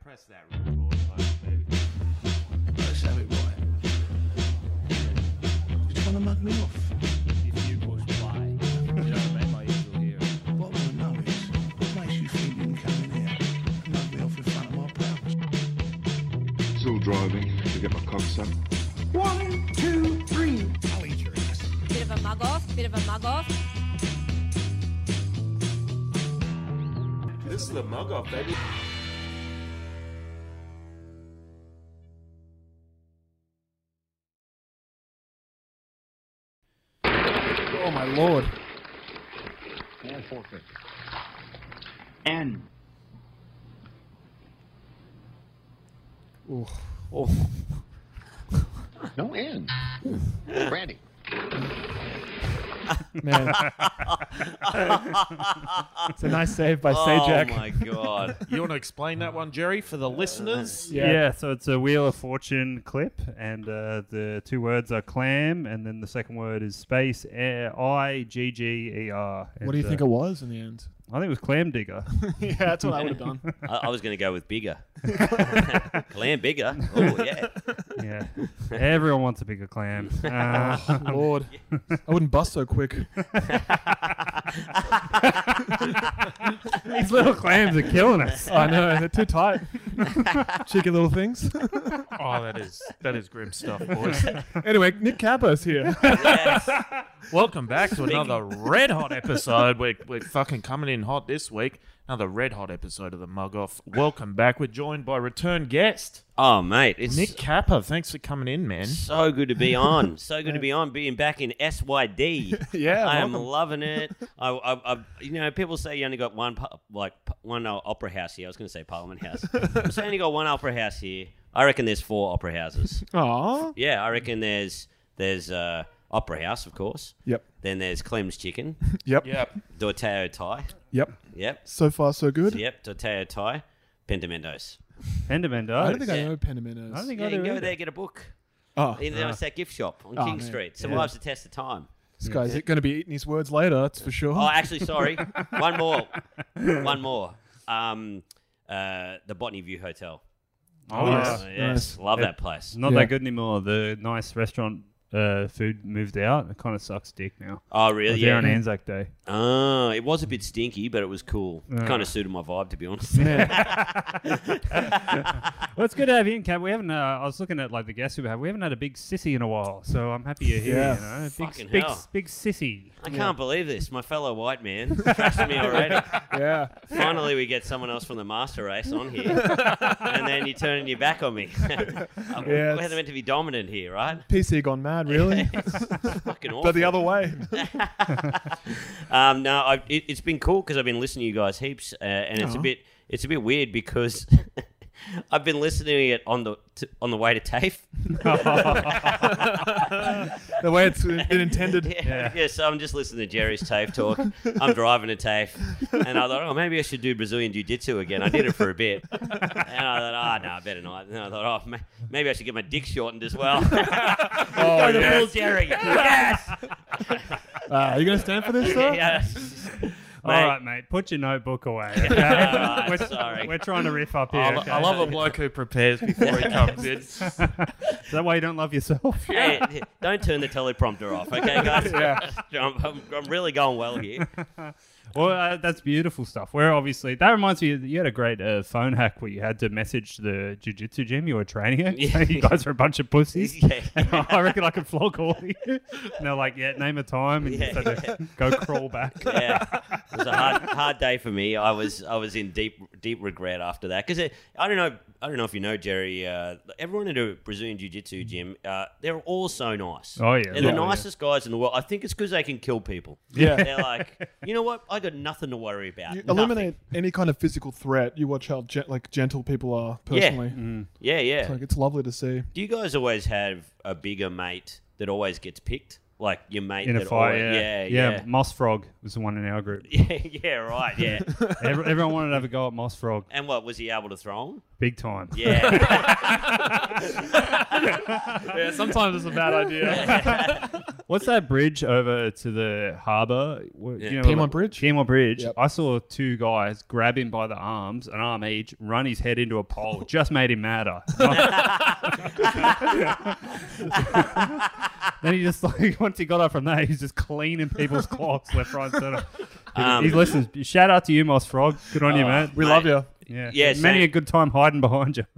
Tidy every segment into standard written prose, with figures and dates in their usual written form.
press that record button, baby. Let's have it right. You're trying to mug me off. If you push play, you know what I mean? My ears will hear it. What I want to know is, what makes you think you can come in here and mug me off in front of my pals? Still driving to get my cocks up. 1, 2, 3. I'll eat your ass. Bit of a mug off, bit of a mug off. This is the mug off, baby. Oh my lord. And 450. N. Ooh. Oh. No N. Brandy. Man. It's a nice save by Oh Sajak. my god. You want to explain that one, Jerry, for the listeners? Yeah. So it's a Wheel of Fortune clip, and the two words are clam, and then the second word is space IGGER. What do you think it was in the end? I think it was clam digger. Yeah, that's what I would have done. I was going to go with bigger. Clam bigger. Oh, yeah. Yeah, everyone wants a bigger clam. Lord. I wouldn't bust so quick. These little clams are killing us. I know, they're too tight. Cheeky little things. Oh, that is grim stuff, boys. Anyway, Nick Capos here. Yes. Welcome back to another red hot episode. We're fucking coming in hot this week. Another red hot episode of the Mug Off. Welcome back. We're joined by return guest Oh, mate. It's Nick Kappa. Thanks for coming in, man. so good to be on. So good to be on. Being back in SYD. Yeah, I am welcome. loving it. People say you only got one opera house here. I was going to say Parliament House. I say only got one opera house here. I reckon there's 4 opera houses. Aw. Yeah, I reckon there's Opera House, of course. Yep. Then there's Clem's Chicken, Yep. Yep. Dorteo Thai. Yep. Yep. So far, so good. Yep. Dorteo Thai. Pentamendos. Pendomendo. I don't think I Yeah. know Penamenos. I don't think Yeah, I you can do go either. there, get a book. Oh, In that gift shop on Oh, King man. Street. Survives the test of time. this guy's going to be eating his words later, that's for sure. Oh, actually, sorry. One more. The Botany View Hotel. Oh, yes. Yes. Nice. Love that place. Not Yeah. that good anymore. The nice restaurant food moved out. It kind of sucks dick now. Oh, I was really? there Yeah. on Anzac Day. It was a bit stinky, but it was cool. Kind of suited my vibe, to be honest. Well, it's good to have you in, Cap. We haven't. I was looking at like the guests we have. We haven't had a big sissy in a while, so I'm happy you're here. Yeah. You know, Fucking big, hell. big sissy. I can't believe this. My fellow white man trashing me already. Yeah. Finally, we get someone else from the master race on here, and then you're turning your back on me. We're meant to be dominant here, right? PC gone mad, really? It's fucking awful. But the other way. It's been cool because I've been listening to you guys heaps, and it's a bit weird because I've been listening to it on the way to TAFE. The way it's been intended. Yeah, so I'm just listening to Jerry's TAFE talk. I'm driving to TAFE, and I thought, maybe I should do Brazilian Jiu-Jitsu again. I did it for a bit, and I thought, no, I better not. And I thought, maybe I should get my dick shortened as well. Go to full Jerry. Yes. Are you going to stand for this, sir? Yes. All right, mate. Put your notebook away. Okay? Alright, we're, sorry. we're trying to riff up here. Okay? I love a bloke who prepares before he comes in. Is that why you don't love yourself? Hey, don't turn the teleprompter off, okay, guys? I'm really going well here. Well, that's beautiful stuff. We're obviously that reminds me. You had a great phone hack where you had to message the jiu-jitsu gym you were training at. Yeah. You guys are a bunch of pussies. Yeah. I reckon I could flog all of you. And they're like, name a time, and you just had to go crawl back. Yeah, it was a hard day for me. I was in deep regret after that because I don't know if you know, Jerry. Everyone in a Brazilian Jiu-Jitsu gym, they're all so nice. Oh yeah, They're the nicest guys in the world. I think it's because they can kill people. Yeah. They're like, you know what? I got nothing to worry about. You Nothing. eliminate any kind of physical threat. You watch how gentle people are personally. Yeah. It's like, it's lovely to see. Do you guys always have a bigger mate that always gets picked? Like your mate in a that fight. always, Yeah. Moss Frog was the one in our group. yeah, right, yeah. Everyone wanted to have a go at Moss Frog, And what, was he able to throw him? big time. Yeah. Yeah, sometimes it's a bad idea. What's that bridge over to the harbour? Piedmont Bridge? Piedmont Bridge. Yep. I saw two guys grab him by the arms, an arm each, run his head into a pole. Just made him madder. Then he just like once he got up from that, he's just cleaning people's clocks left, right, and centre. He listens. Shout out to you, Moss Frog. Good on you, man. We love you. Yeah, Yeah, many same. a good time hiding behind you.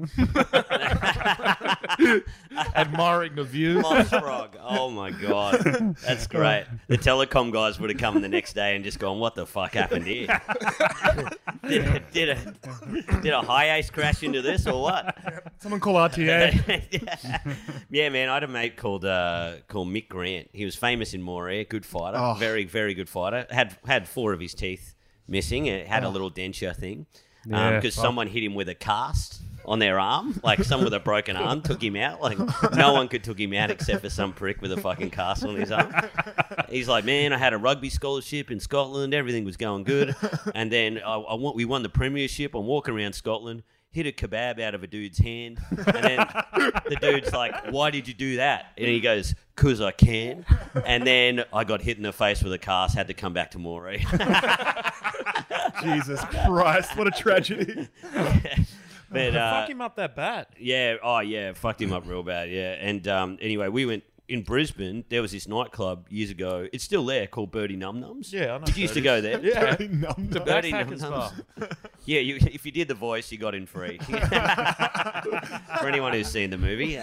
Admiring the view. Moss Frog. Oh my god, that's great. The telecom guys would have come the next day and just gone, "What the fuck happened here? did a high ace crash into this or what?" Someone call RTA. Yeah, man. I had a mate called Mick Grant. He was famous in Moray, good fighter, Oh. very very good fighter. Had 4 of his teeth missing. It had a little denture thing Yeah, because fuck. someone hit him with a cast on their arm. Like someone with a broken arm took him out. Like no one could took him out except for some prick with a fucking cast on his arm. He's like, man, I had a rugby scholarship in Scotland. Everything was going good. And then we won the premiership. I'm walking around Scotland, hit a kebab out of a dude's hand. And then the dude's like, why did you do that? And he goes, 'cause I can. And then I got hit in the face with a cast, had to come back to Moray. Jesus Christ, what a tragedy. But, Fuck him up that bad. yeah, oh yeah, fucked him up real bad, yeah. And anyway, we went in Brisbane. There was this nightclub years ago. It's still there called Birdie Num Nums. Yeah, I know. Did you used to go there? Yeah. Numb, numb. Birdie Num Backpackers Nums. bar. Yeah, if you did the voice, you got in free. For anyone who's seen the movie,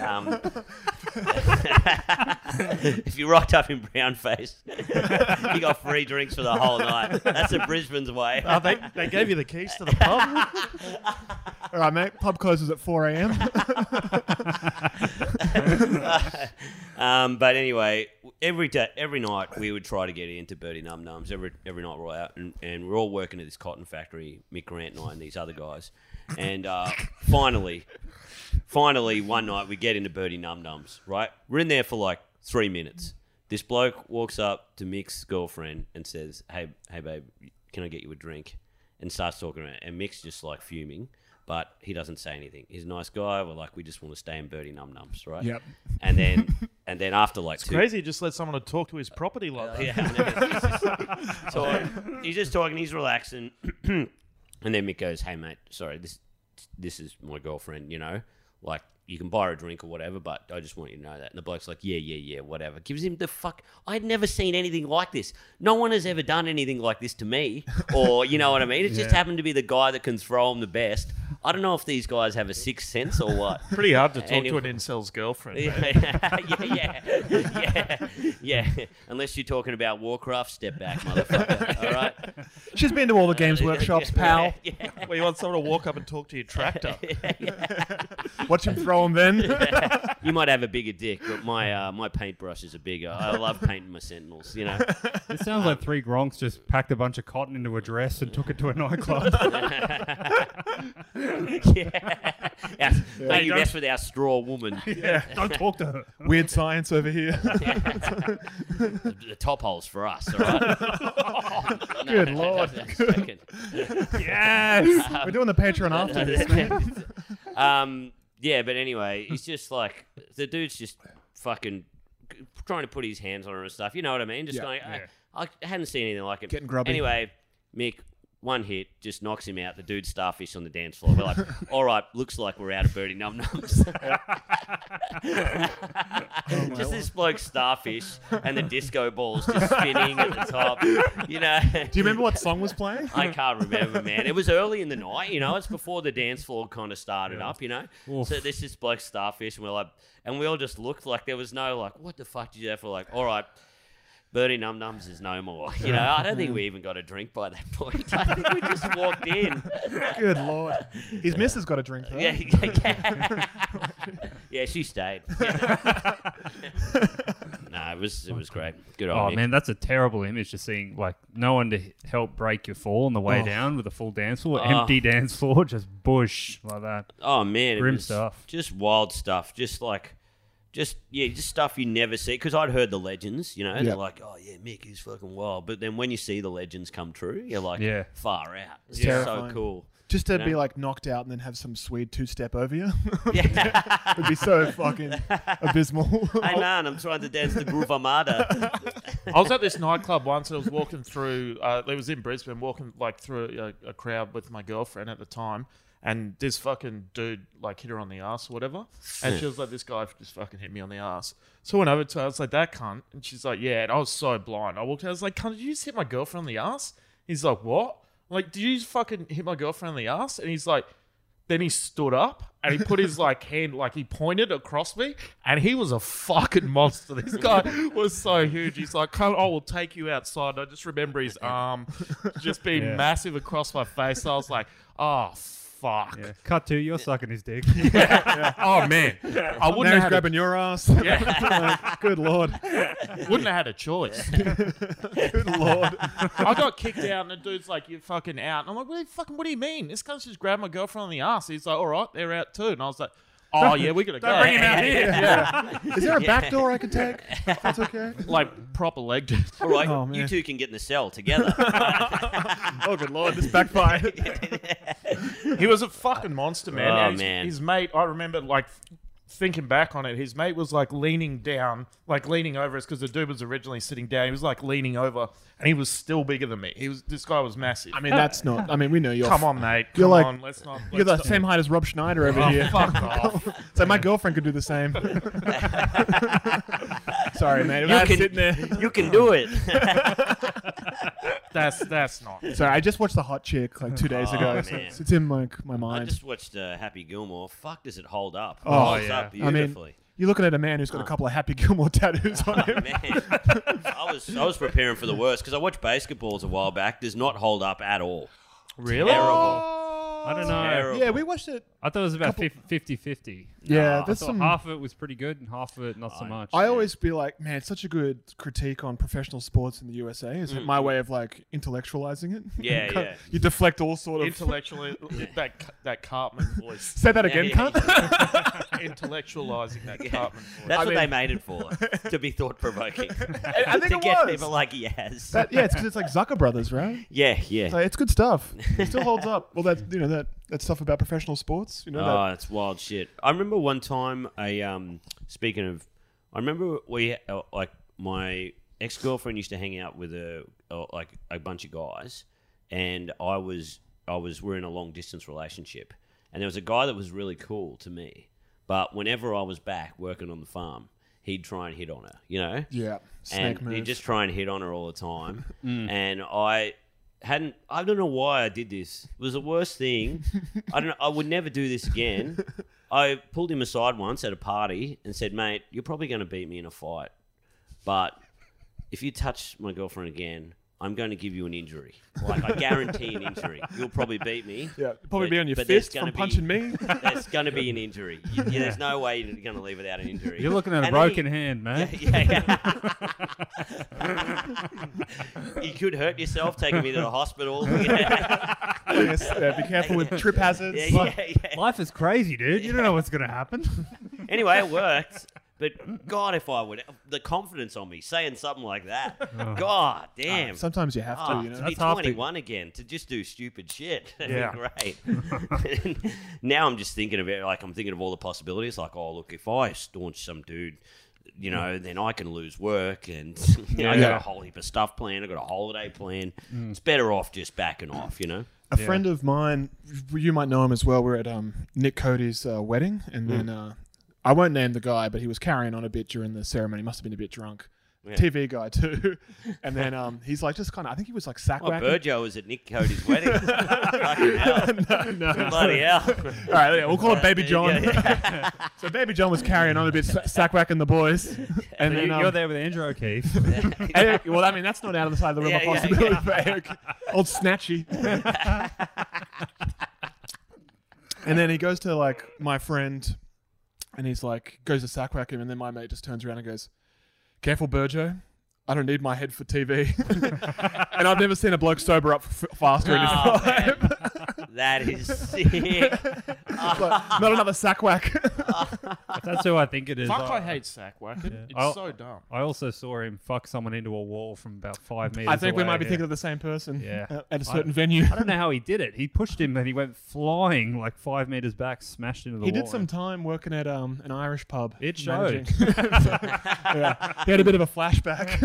if you rocked up in brown face, you got free drinks for the whole night. That's the Brisbane's way. Oh, they gave you the keys to the pub? All right, mate. Pub closes at 4 a.m. But anyway, every night we would try to get into Birdie Num Nums. Every night we're out, and we're all working at this cotton factory, Mick Grant and I and these other guys. And finally, one night we get into Birdie Num Nums, right? We're in there for like 3 minutes. This bloke walks up to Mick's girlfriend and says, hey babe, can I get you a drink? And starts talking around. And Mick's just like fuming. But he doesn't say anything. He's a nice guy. We're like, we just want to stay in Birdie Num Nums, right? Yep. And then after like It's crazy. He just let someone to talk to his property like that. Yeah. He's just talking. He's relaxing. And then Mick goes, "Hey mate, sorry, this is my girlfriend. You know, like you can buy her a drink or whatever, but I just want you to know that." And the bloke's like, yeah, whatever. Gives him the fuck. I'd never seen anything like this. No one has ever done anything like this to me, or you know what I mean. It just happened to be the guy that can throw him the best. I don't know if these guys have a sixth sense or what. Pretty hard to talk Anyway. to an incel's girlfriend. Yeah. Unless you're talking about Warcraft, step back, motherfucker. All right. She's been to all the games workshops, pal. Yeah. Well, you want someone to walk up and talk to your tractor. Watch him throw him then. You might have a bigger dick, but my paintbrushes are bigger. I love painting my Sentinels, you know. It sounds like 3 Gronks just packed a bunch of cotton into a dress and took it to a nightclub. You mess with our straw woman. Don't talk to her. Weird science over here. The top hole's for us, all right? Good Lord. Yes. We're doing the Patreon after this, man. Yeah, but anyway, he's just like, the dude's just fucking trying to put his hands on her and stuff. You know what I mean? Just Yeah, going, I hadn't seen anything like it. Getting grubby. Anyway, Mick, one hit, just knocks him out. The dude's starfish on the dance floor. We're like, all right, looks like we're out of Birdie Num Nums. Just this bloke starfish and the disco balls just spinning at the top. You know. Do you remember what song was playing? I can't remember, man. It was early in the night, you know. It's before the dance floor kind of started up, you know. Oof. So there's this bloke starfish, and we're like, and we all just looked like there was no like, what the fuck did you have? We're like, all right, Birdie Num Nums is no more. You know, I don't think we even got a drink by that point. I think we just walked in. Good Lord. His missus got a drink, though. Yeah. Yeah, she stayed. Yeah. No, it was great. Good Oh on you. man, that's a terrible image. Just seeing like no one to help break your fall on the way down with a full dance floor, empty dance floor, just bush like that. Oh man, Grim it was stuff. Just wild stuff. Just stuff you never see. Because I'd heard the legends, you know. Yeah. They're like, oh yeah, Mick is fucking wild. But then when you see the legends come true, you're like, Yeah. far out. It's Yeah. just so Terrifying. cool. Just to You know? be like knocked out and then have some Swede 2-step over you. Yeah. It'd be so fucking abysmal. Hey man, I'm trying to dance the Groove Armada. I was at this nightclub once and I was walking through, it was in Brisbane, walking like through a crowd with my girlfriend at the time. And this fucking dude like hit her on the ass or whatever. And she was like, this guy just fucking hit me on the ass. So I went over to her, I was like, that cunt. And she's like, yeah. And I was so blind. I walked out, I was like, cunt, did you just hit my girlfriend on the ass? He's like, what? I'm like, did you just fucking hit my girlfriend on the ass? And he's like, then he stood up and he put his like hand, like he pointed across me, and he was a fucking monster. This guy was so huge. He's like, cunt, I will take you outside. I just remember his arm just being massive across my face. I was like, oh, fuck. Yeah. Cut to you're sucking his dick. Oh, man. I Now wouldn't he's have had grabbing your ass. Yeah. Like, good lord. Wouldn't have had a choice. Good lord. I got kicked out, and the dude's like, "You're fucking out." And I'm like, what do you mean? This guy's just grabbed my girlfriend on the ass." He's like, "All right, they're out too." And I was like, "Oh yeah, we gotta go." Bring him out here. Yeah. Is there a back door I can take? If that's okay. Like proper leg dude. All right, Oh, man. you two can get in the cell together. Oh, good lord. This backfired. He was a fucking monster, man. Oh, And man. His mate, I remember like thinking back on it, his mate was like leaning down, like leaning over us because the dude was originally sitting down. He was like leaning over, and he was still bigger than me. This guy was massive. I mean, that's not. I mean, we know you're. come on, mate. You're Come like- on. Let's not. You're the let's same height as Rob Schneider over not- here. Oh, fuck off. So my girlfriend could do the same. Sorry, man. You I was can- sitting there. You can do it. That's not. Sorry, I just watched The Hot Chick like 2 days Oh, ago. So man. it's in my I mind. just watched Happy Gilmore. Fuck, does it hold up? It Oh, holds yeah. up I mean, beautifully. you're looking at a man who's got a couple of Happy Gilmore tattoos on Oh, him. man, I was preparing for the worst because I watched Basketballs a while back. Does not hold up at all. Really? Terrible. I don't know. Terrible. Yeah, we watched it. I thought it was about 50-50. Yeah, I there's thought some. half of it was pretty good and half of it not so much. I always be like, man, it's such a good critique on professional sports in the USA. Is it my way of like intellectualizing it? Yeah, yeah. You deflect all sort of. Intellectually, that Cartman voice. Say that again, Yeah, cunt. Intellectualizing that Cartman voice. That's I what mean- they made it for, to be thought provoking. I think to it get was. people like Yaz. Yeah, it's because it's like Zucker Brothers, right? Yeah, yeah. So it's good stuff. It still holds up. Well, that stuff about professional sports, you know. Oh, that's wild shit. I remember one time speaking of, I remember we like my ex-girlfriend used to hang out with a bunch of guys, and we're in a long distance relationship, and there was a guy that was really cool to me, but whenever I was back working on the farm, he'd try and hit on her, you know? Yeah, snake And move. he'd just try and hit on her all the time, and I don't know why I did this. It was the worst thing. I would never do this again. I pulled him aside once at a party and said, "Mate, you're probably going to beat me in a fight, but if you touch my girlfriend again, I'm going to give you an injury. Like, I guarantee an injury. You'll probably beat me. Yeah, probably be on your but there's fist gonna from punching me. There's going to be an injury. There's no way you're going to leave without an injury. You're looking at a And then broken hand, man. Yeah. You could hurt yourself taking me to the hospital. Yes, be careful with trip hazards. Yeah. Life is crazy, dude. You don't know what's going to happen. Anyway, it worked. But God, if I would, the confidence on me saying something like that. God damn. Sometimes you have to, you know. To be That's half the- 21 again, to just do stupid shit. That'd Yeah. be great. Now I'm just thinking of it, like I'm thinking of all the possibilities. Like, oh, look, if I staunch some dude, you know, then I can lose work, and I got a whole heap of stuff planned. I got a holiday plan. It's better off just backing off, you know. A friend of mine, you might know him as well. We're at Nick Cody's wedding, and then I won't name the guy, but he was carrying on a bit during the ceremony. Must have been a bit drunk. Yeah. TV guy too. And then he's like just kind of. I think he was like sack Oh, whacking. Burjo was at Nick Cody's wedding. Fucking hell. No. Bloody hell. All right, yeah, we'll call it Baby John. Yeah. So Baby John was carrying on a bit, sack whacking the boys. And then You're there with Andrew O'Keefe. Eric, well, I mean, that's not out of the side of the realm of Yeah, yeah, possibility yeah. for Eric. Old Snatchy. And then he goes to like my friend, and he's like, goes to sack whack him, and then my mate just turns around and goes, "Careful, Burjo. I don't need my head for TV." And I've never seen a bloke sober up faster in his life. That is sick. Not another sack whack. That's who I think it is. Fuck, I hate sack whacking. It's I'll- so dumb. I also saw him fuck someone into a wall from about 5 meters I think we away, might be yeah. thinking of the same person. Yeah. At a certain venue. I don't know how he did it. He pushed him and he went flying like 5 meters back, smashed into the He wall. did some time working at an Irish pub. It managing. showed. Yeah. He had a bit of a flashback.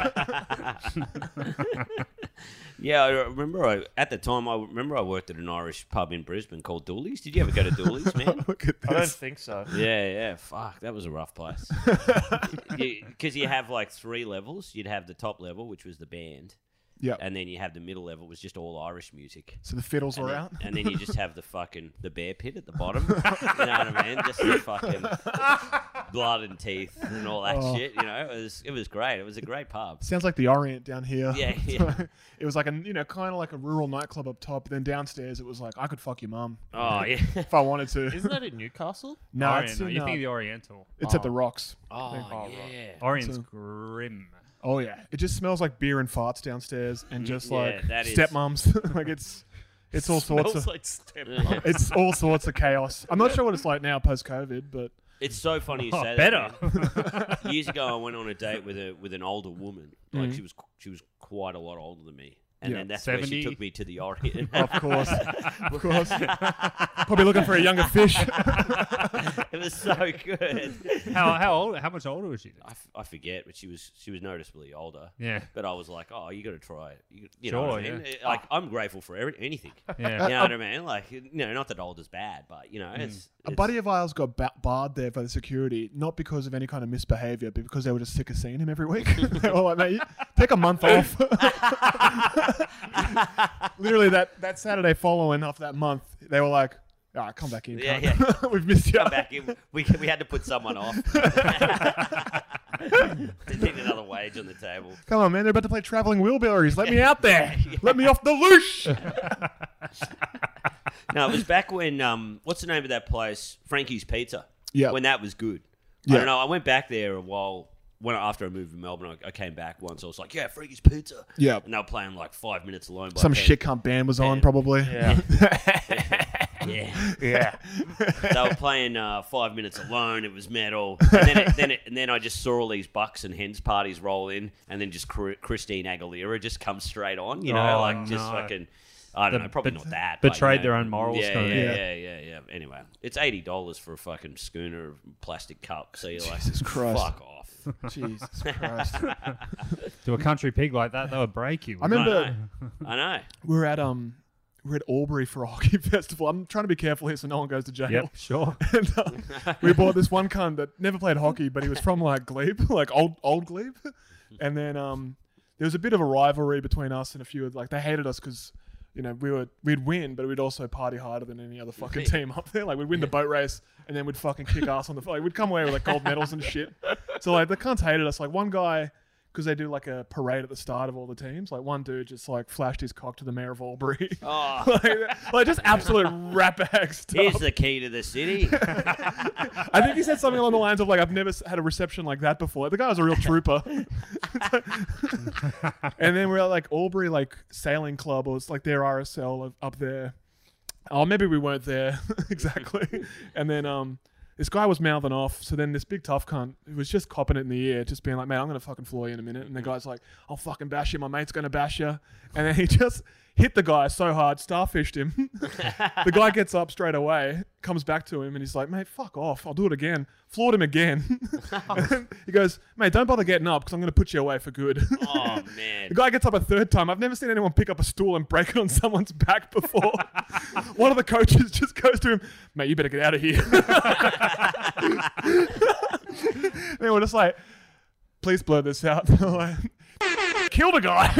Yeah, I remember. At the time, I worked at an Irish pub in Brisbane called Dooley's. Did you ever go to Dooley's, man? Look at I don't this. think so. Yeah. Fuck, that was a rough place. Because you have like 3 levels. You'd have the top level, which was the band. Yeah. And then you have the middle level, was just all Irish music. So the fiddles And were then, out. and then you just have the bear pit at the bottom. You know what I mean? Just the fucking blood and teeth and all that shit. You know, it was great. It was a great pub. Sounds like the Orient down here. Yeah, yeah. It was like kind of like a rural nightclub up top. Then downstairs, it was like I could fuck your mum Oh yeah. if I wanted to. Isn't that in Newcastle? No, Orient, it's, no, in, you think of the Oriental. it's at the Rocks. Oh yeah. Orient's So- grim. Oh yeah, it just smells like beer and farts downstairs, and just Yeah, like that is- stepmoms. Like it's all sorts Smells of like step. it's all sorts of chaos. I'm not sure what it's like now post COVID, but It's so funny you say Better. that. Man. Years ago, I went on a date with an older woman. Like Mm-hmm. she was quite a lot older than me. And Yeah. then that's where 70? she took me to the Orient. of course, probably looking for a younger fish. It was so good. How much older was she? I forget, but she was noticeably older. Yeah. But I was like, oh, you got to try it. You Sure, know what I mean? Like, I'm grateful for anything. Yeah. You know what I mean? Like, not that old is bad, but, it's... A buddy of ours got barred there by the security, not because of any kind of misbehavior, but because they were just sick of seeing him every week. They were like, mate, take a month off. Literally, that Saturday following after that month, they were like, all right, come back in. Yeah, cunt. We've missed you. Come back in. We had to put someone off. They need another wage on the table. Come on, man. They're about to play Traveling Wheelbarrows. Let me out there. Let me off the loosh. No, it was back when, what's the name of that place? Frankie's Pizza. Yeah. When that was good. I Yeah. don't know. I went back there a while. After I moved to Melbourne, I came back once. I was like, yeah, Frankie's Pizza. Yeah. And they were playing like 5 minutes alone. By Some 10. shit cunt band was on, probably. Yeah. Yeah. They were playing 5 minutes alone. It was metal. And then I just saw all these Bucks and Hens parties roll in, and then just Christine Aguilera just comes straight on. You know, Oh, like just no. fucking. I don't know, probably not that. but, betrayed their own morals, Yeah, kind of. yeah. Anyway, it's $80 for a fucking schooner of plastic cup. So you're like, Jesus Christ. fuck off. Jesus Christ. To a country pig like that, they would break you. I remember I know. we were at Albury for a hockey festival. I'm trying to be careful here so no one goes to jail. Yep, sure. And we bought this one cunt that never played hockey, but he was from like Glebe, like old Glebe. And then there was a bit of a rivalry between us and a few of they hated us because we'd win, but we'd also party harder than any other fucking team up there. Like we'd win the boat race and then we'd fucking kick ass on the we'd come away with like gold medals and shit. So like the cunts hated us. Like one guy, because they do like a parade at the start of all the teams. Like one dude just like flashed his cock to the mayor of Albury. Oh, like just absolute ratbag stuff. here's the key to the city. I think he said something along the lines of like, I've never had a reception like that before. The guy was a real trooper. And then we're at like Albury like sailing club, or it's like their RSL up there. Oh, maybe we weren't there exactly. And then this guy was mouthing off. So then this big tough cunt who was just copping it in the ear, just being like, mate, I'm going to fucking floor you in a minute. And the guy's like, I'll fucking bash you. My mate's going to bash you. And then he just hit the guy so hard, starfished him. The guy gets up straight away, comes back to him, and he's like, mate, fuck off. I'll do it again. Floored him again. And then he goes, mate, don't bother getting up because I'm going to put you away for good. Oh, man. The guy gets up a third time. I've never seen anyone pick up a stool and break it on someone's back before. One of the coaches just goes to him, mate, you better get out of here. They were just like, please blur this out. Like, kill the guy.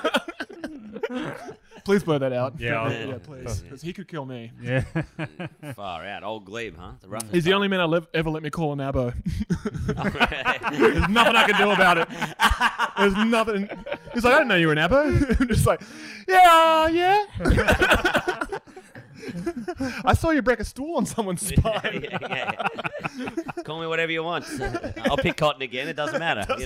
Please blur that out. Yeah, yeah, please. Because he could kill me. Yeah. Far out. Old Glebe, huh? The roughest. He's the only man ever let me call an abo. There's nothing I can do about it. There's nothing. He's like, I didn't know you were an abo. I'm just like, yeah. I saw you break a stool on someone's spine. yeah. Call me whatever you want. I'll pick cotton again. It doesn't matter, you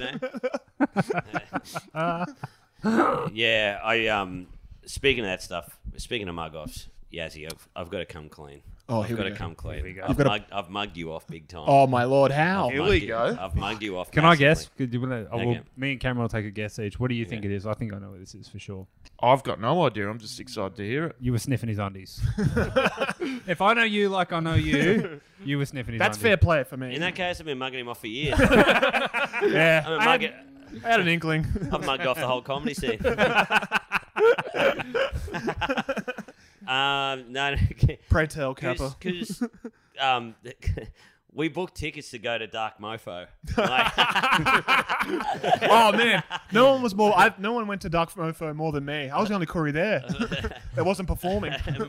know. Yeah, I speaking of that stuff, speaking of mug offs, Yazzie, I've got to come clean. Oh, I've here got we to go. come clean. Here we go. I've mugged you off big time. Oh my lord, how? Here we go. I've mugged you off. Can I guess? massively. Could you wanna- Okay. well, me and Cameron will take a guess each. What do you think it is? I think I know what this is for sure. I've got no idea. I'm just excited to hear it. You were sniffing his undies. If I know you like I know you, you were sniffing his That's undies. fair play for me. In that case, I've been mugging him off for years. Yeah, I I had an inkling. I've mugged off the whole comedy scene. No, Pray tell, Kappa. because we booked tickets to go to Dark Mofo. Like, Oh man, no one was more. No one went to Dark Mofo more than me. I was the only Corey there that wasn't performing.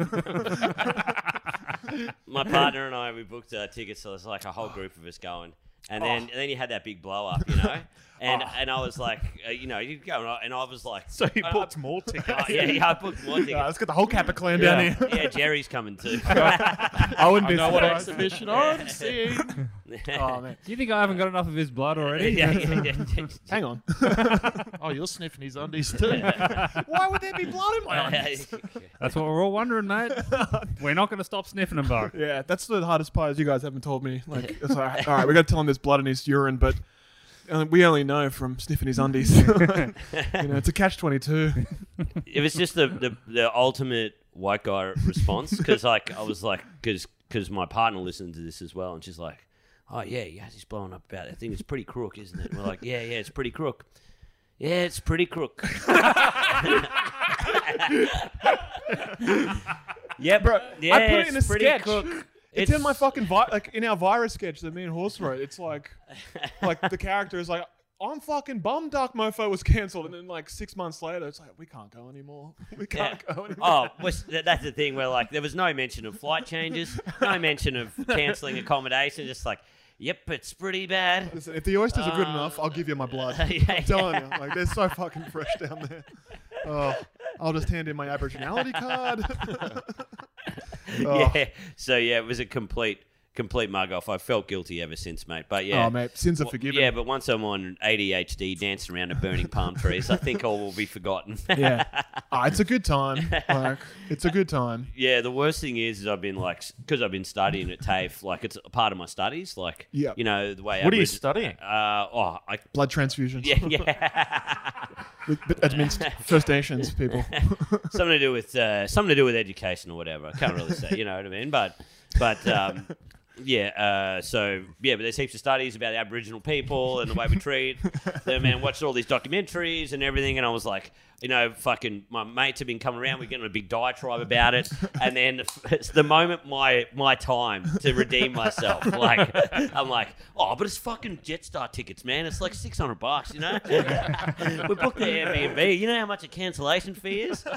my partner and I, we booked tickets, so there's like a whole group of us going. And then you had that big blow up, you know? And I was like, you know, you go, and I was like... So you booked more tickets. yeah, I booked more tickets. Let's get the whole Kappa clan down here. Yeah, Jerry's coming too. I wouldn't I be know what surprised. exhibition I'm seeing. Oh man, Do you think I haven't got enough of his blood already? yeah. hang on. Oh, you're sniffing his undies too. Why would there be blood in my eyes? That's what we're all wondering, mate. We're not going to stop sniffing them, Buck. Yeah, that's the hardest part. Is you guys haven't told me. Like, it's like, all right, we got to tell him there's blood in his urine, but we only know from sniffing his undies. You know, it's a catch-22. It was just the ultimate white guy response, because like I was like, because my partner listened to this as well, and she's like, oh yeah, he's blowing up about it. I think it's pretty crook, isn't it? And we're like, yeah, it's pretty crook. Yeah, it's pretty crook. Yeah, Bro, yeah, I put it in a it's pretty sketch. crook. It's in my fucking like in our virus sketch that me and Horse wrote. It's like the character is like, I'm fucking bummed Dark Mofo was cancelled, and then like 6 months later, it's like we can't go anymore. We can't go anymore. Oh, that's the thing where like there was no mention of flight changes, no mention of cancelling accommodation. Just like, yep, it's pretty bad. Listen, if the oysters are good enough, I'll give you my blood. Yeah, I'm telling you, like they're so fucking fresh down there. Oh, I'll just hand in my Aboriginality card. Oh. Yeah. So yeah, it was a complete mug off. I felt guilty ever since, mate. But yeah. Oh, mate, sins are forgiven. Yeah, but once I'm on ADHD dancing around a burning palm trees, I think all will be forgotten. Yeah. It's a good time. Like, it's a good time. Yeah, the worst thing is I've been like, because I've been studying at TAFE, like it's a part of my studies. Like, Yeah. you know, the way What are you studying? Blood transfusions. Yeah. But administ First Nations people. something to do with education or whatever. I can't really say, you know what I mean? But yeah, but there's heaps of studies about the Aboriginal people and the way we treat them, and watched all these documentaries and everything, and I was like, you know, fucking my mates have been coming around, we're getting a big diatribe about it, and then it's the moment my time to redeem myself. Like, I'm like, oh, but it's fucking Jetstar tickets, man. It's like $600, you know? We booked the Airbnb. You know how much a cancellation fee is?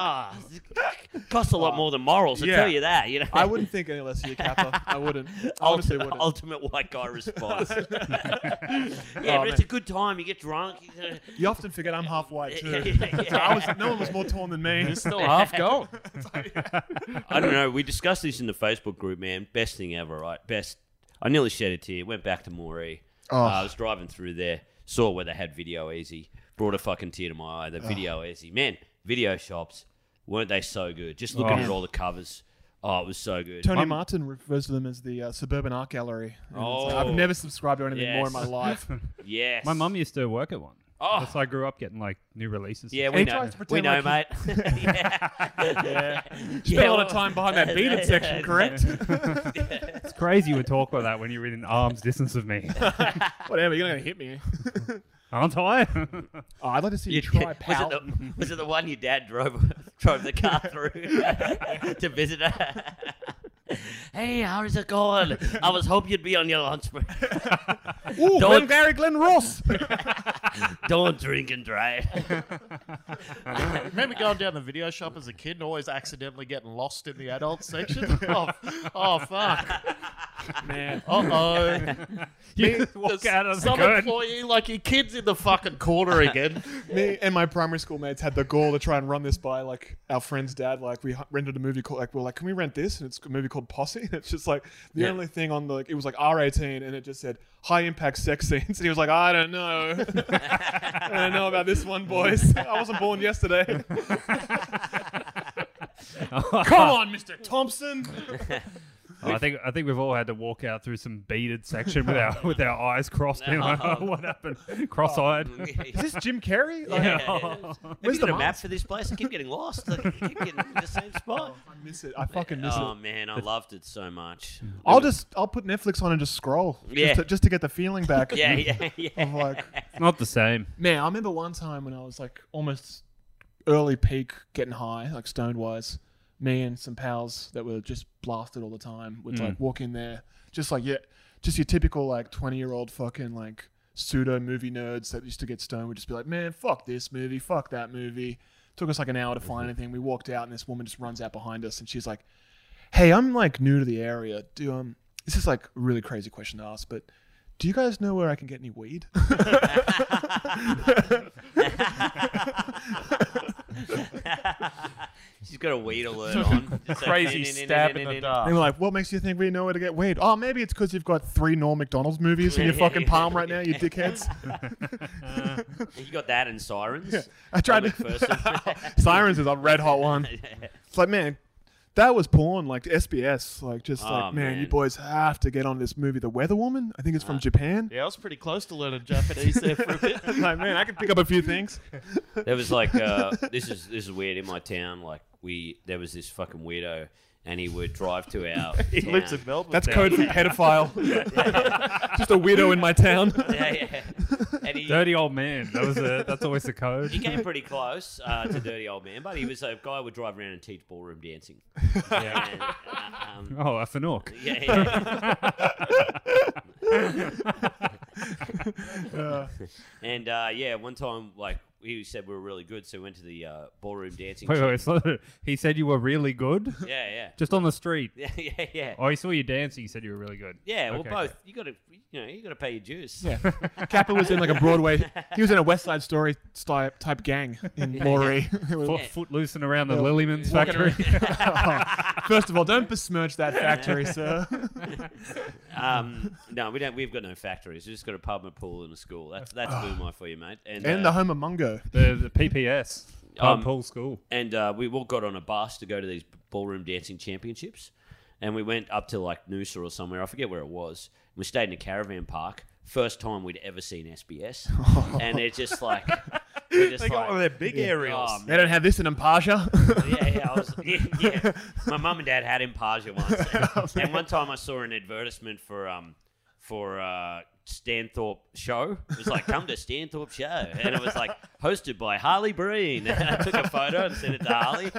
It costs a lot more than morals, I Yeah. tell you that, you know? I wouldn't think any less of you, Kappa. I wouldn't. I honestly wouldn't. Ultimate white guy response. Yeah, but man. it's a good time. You get drunk. You often forget I'm half white too. Yeah. So no one was more torn than me. You're still half going. I don't know. We discussed this in the Facebook group, man. Best thing ever, right? Best. I nearly shed a tear. Went back to Moree. I was driving through there. Saw where they had Video Easy. Brought a fucking tear to my eye. The Video Easy. Man, video shops, weren't they so good? Just looking at all the covers. Oh, it was so good. Tony Martin refers to them as the Suburban Art Gallery. And it's like, I've never subscribed to anything more in my Yes. life. Yes. My mum used to work at one. Oh. So I grew up getting like new releases. Yeah, And we he know. tries to We pretend know, like mate. Yeah. Spent a lot of time behind that beaded section, correct? It's crazy you would talk like that when you're within arm's distance of me. Whatever, you're not going to hit me. Aren't I? Oh, I'd like to see you try, pal. Was it the one your dad drove the car through to visit her? Hey, how is it going? I was hoping you'd be on your lunch break. Ooh, Don't- Glen Ross. Don't drink and drive. Remember going down the video shop as a kid and always accidentally getting lost in the adult section? Oh fuck. Man. Uh-oh. You walk out of the Some curtain. employee, like your kid's in the fucking corner again. Me and my primary school mates had the goal to try and run this by like our friend's dad. Like we rented a movie called we're like, can we rent this? And it's a movie called Posse. And it's just like the only thing on the it was like R18 and it just said high impact sex scenes. And he was like, I don't know. I don't know about this one, boys. I wasn't born yesterday. Come on, Mr. Thompson. I think we've all had to walk out through some beaded section with our eyes crossed. You know, what happened? Cross-eyed. Is this Jim Carrey? Like, Where's the the map mask? for this place? I keep getting lost. I keep getting in the same spot. I miss it. I fucking miss Oh it. man, I loved it so much. I'll put Netflix on and just scroll. Yeah. Just to get the feeling back. Yeah. Of like, It's not the same. man, I remember one time when I was like almost early peak getting high, like stoned wise. Me and some pals that were just blasted all the time would like walk in there, just your typical like 20-year-old fucking like pseudo movie nerds that used to get stoned would just be like, man, fuck this movie, fuck that movie. Took us like an hour to find anything. We walked out and this woman just runs out behind us and she's like, hey, I'm like new to the area. This is like a really crazy question to ask, but do you guys know where I can get any weed? She's got a weed alert on. Just Crazy stab in the dark. And we're like, what makes you think we know where to get weed? Oh, maybe it's because you've got 3 Norm McDonald's movies in your fucking palm right now, you dickheads. You got that and Sirens. Yeah. I tried to. Sirens is a red hot one. It's like, man, that was porn, like SBS. Like, just like, man, you boys have to get on this movie, The Weather Woman. I think it's from Japan. Yeah, I was pretty close to learning Japanese there for a bit. Like, man, I can pick up a few things. There was like this is weird in my town. Like there was this fucking weirdo, and he would drive to our. He town. lives in Melbourne. That's now. code for pedophile. Just a weirdo in my town. Yeah. And Dirty old man. That's always the code. He came pretty close to Dirty Old Man, but he was a guy who would drive around and teach ballroom dancing. Yeah. And, Oh, a Fanook. yeah. And one time, like, he said we were really good, so we went to the ballroom dancing. Wait, so he said you were really good? Yeah. Just on the street? Yeah. Oh, he saw you dancing. He said you were really good. Yeah, well, Okay, both. okay. You got to pay your dues. Yeah. Kappa was in like a Broadway. He was in a West Side Story type gang in Moree. Foot loosing around the Lillyman's factory. First of all, don't besmirch that factory, sir. No, we don't. We've got no factories. We've just got a pub, a pool, and a school. That's Boomai for you, mate. And the home of Mungo. The PPS. Pub, pool, school. And we all got on a bus to go to these ballroom dancing championships. And we went up to like Noosa or somewhere. I forget where it was. We stayed in a caravan park. First time we'd ever seen SBS. And it's just like... They got one of their big aerials. Oh, They don't have this in Impaja. Yeah. My mum and dad had Impaja once. And one time I saw an advertisement for Stanthorpe show. It was like, come to Stanthorpe show. And it was like, hosted by Harley Breen. And I took a photo and sent it to Harley.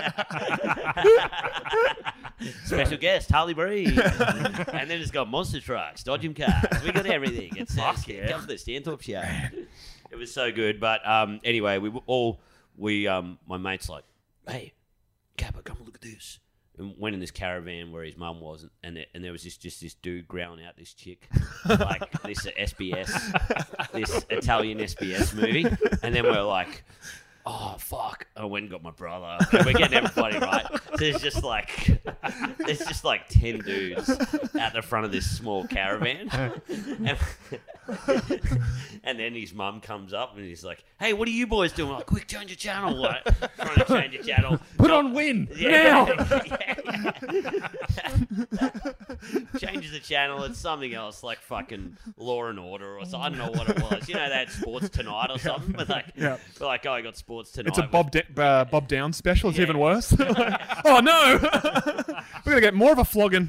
Special guest, Harley Breen. And then it's got monster trucks, dodging cars. We got everything. It says, come to the Stanthorpe show. It was so good. But anyway, my mate's like, hey, Kappa, come look at this. And went in this caravan where his mum was, and there was just this dude growling out this chick, like this SBS, this Italian SBS movie. And then we're like, oh, fuck. I went and got my brother. And we're getting everybody right. So there's just like 10 dudes at the front of this small caravan. And then his mum comes up and he's like, hey, what are you boys doing? I'm like, quick, change your channel. Like, trying to change your channel. Put on Win now. Changes the channel. It's something else, like fucking Law and Order or something. I don't know what it was. You know, they had Sports Tonight or something. But like, oh, I got Sports Tonight. It's a Bob Downs special. It's even worse. Oh, no. We're going to get more of a flogging.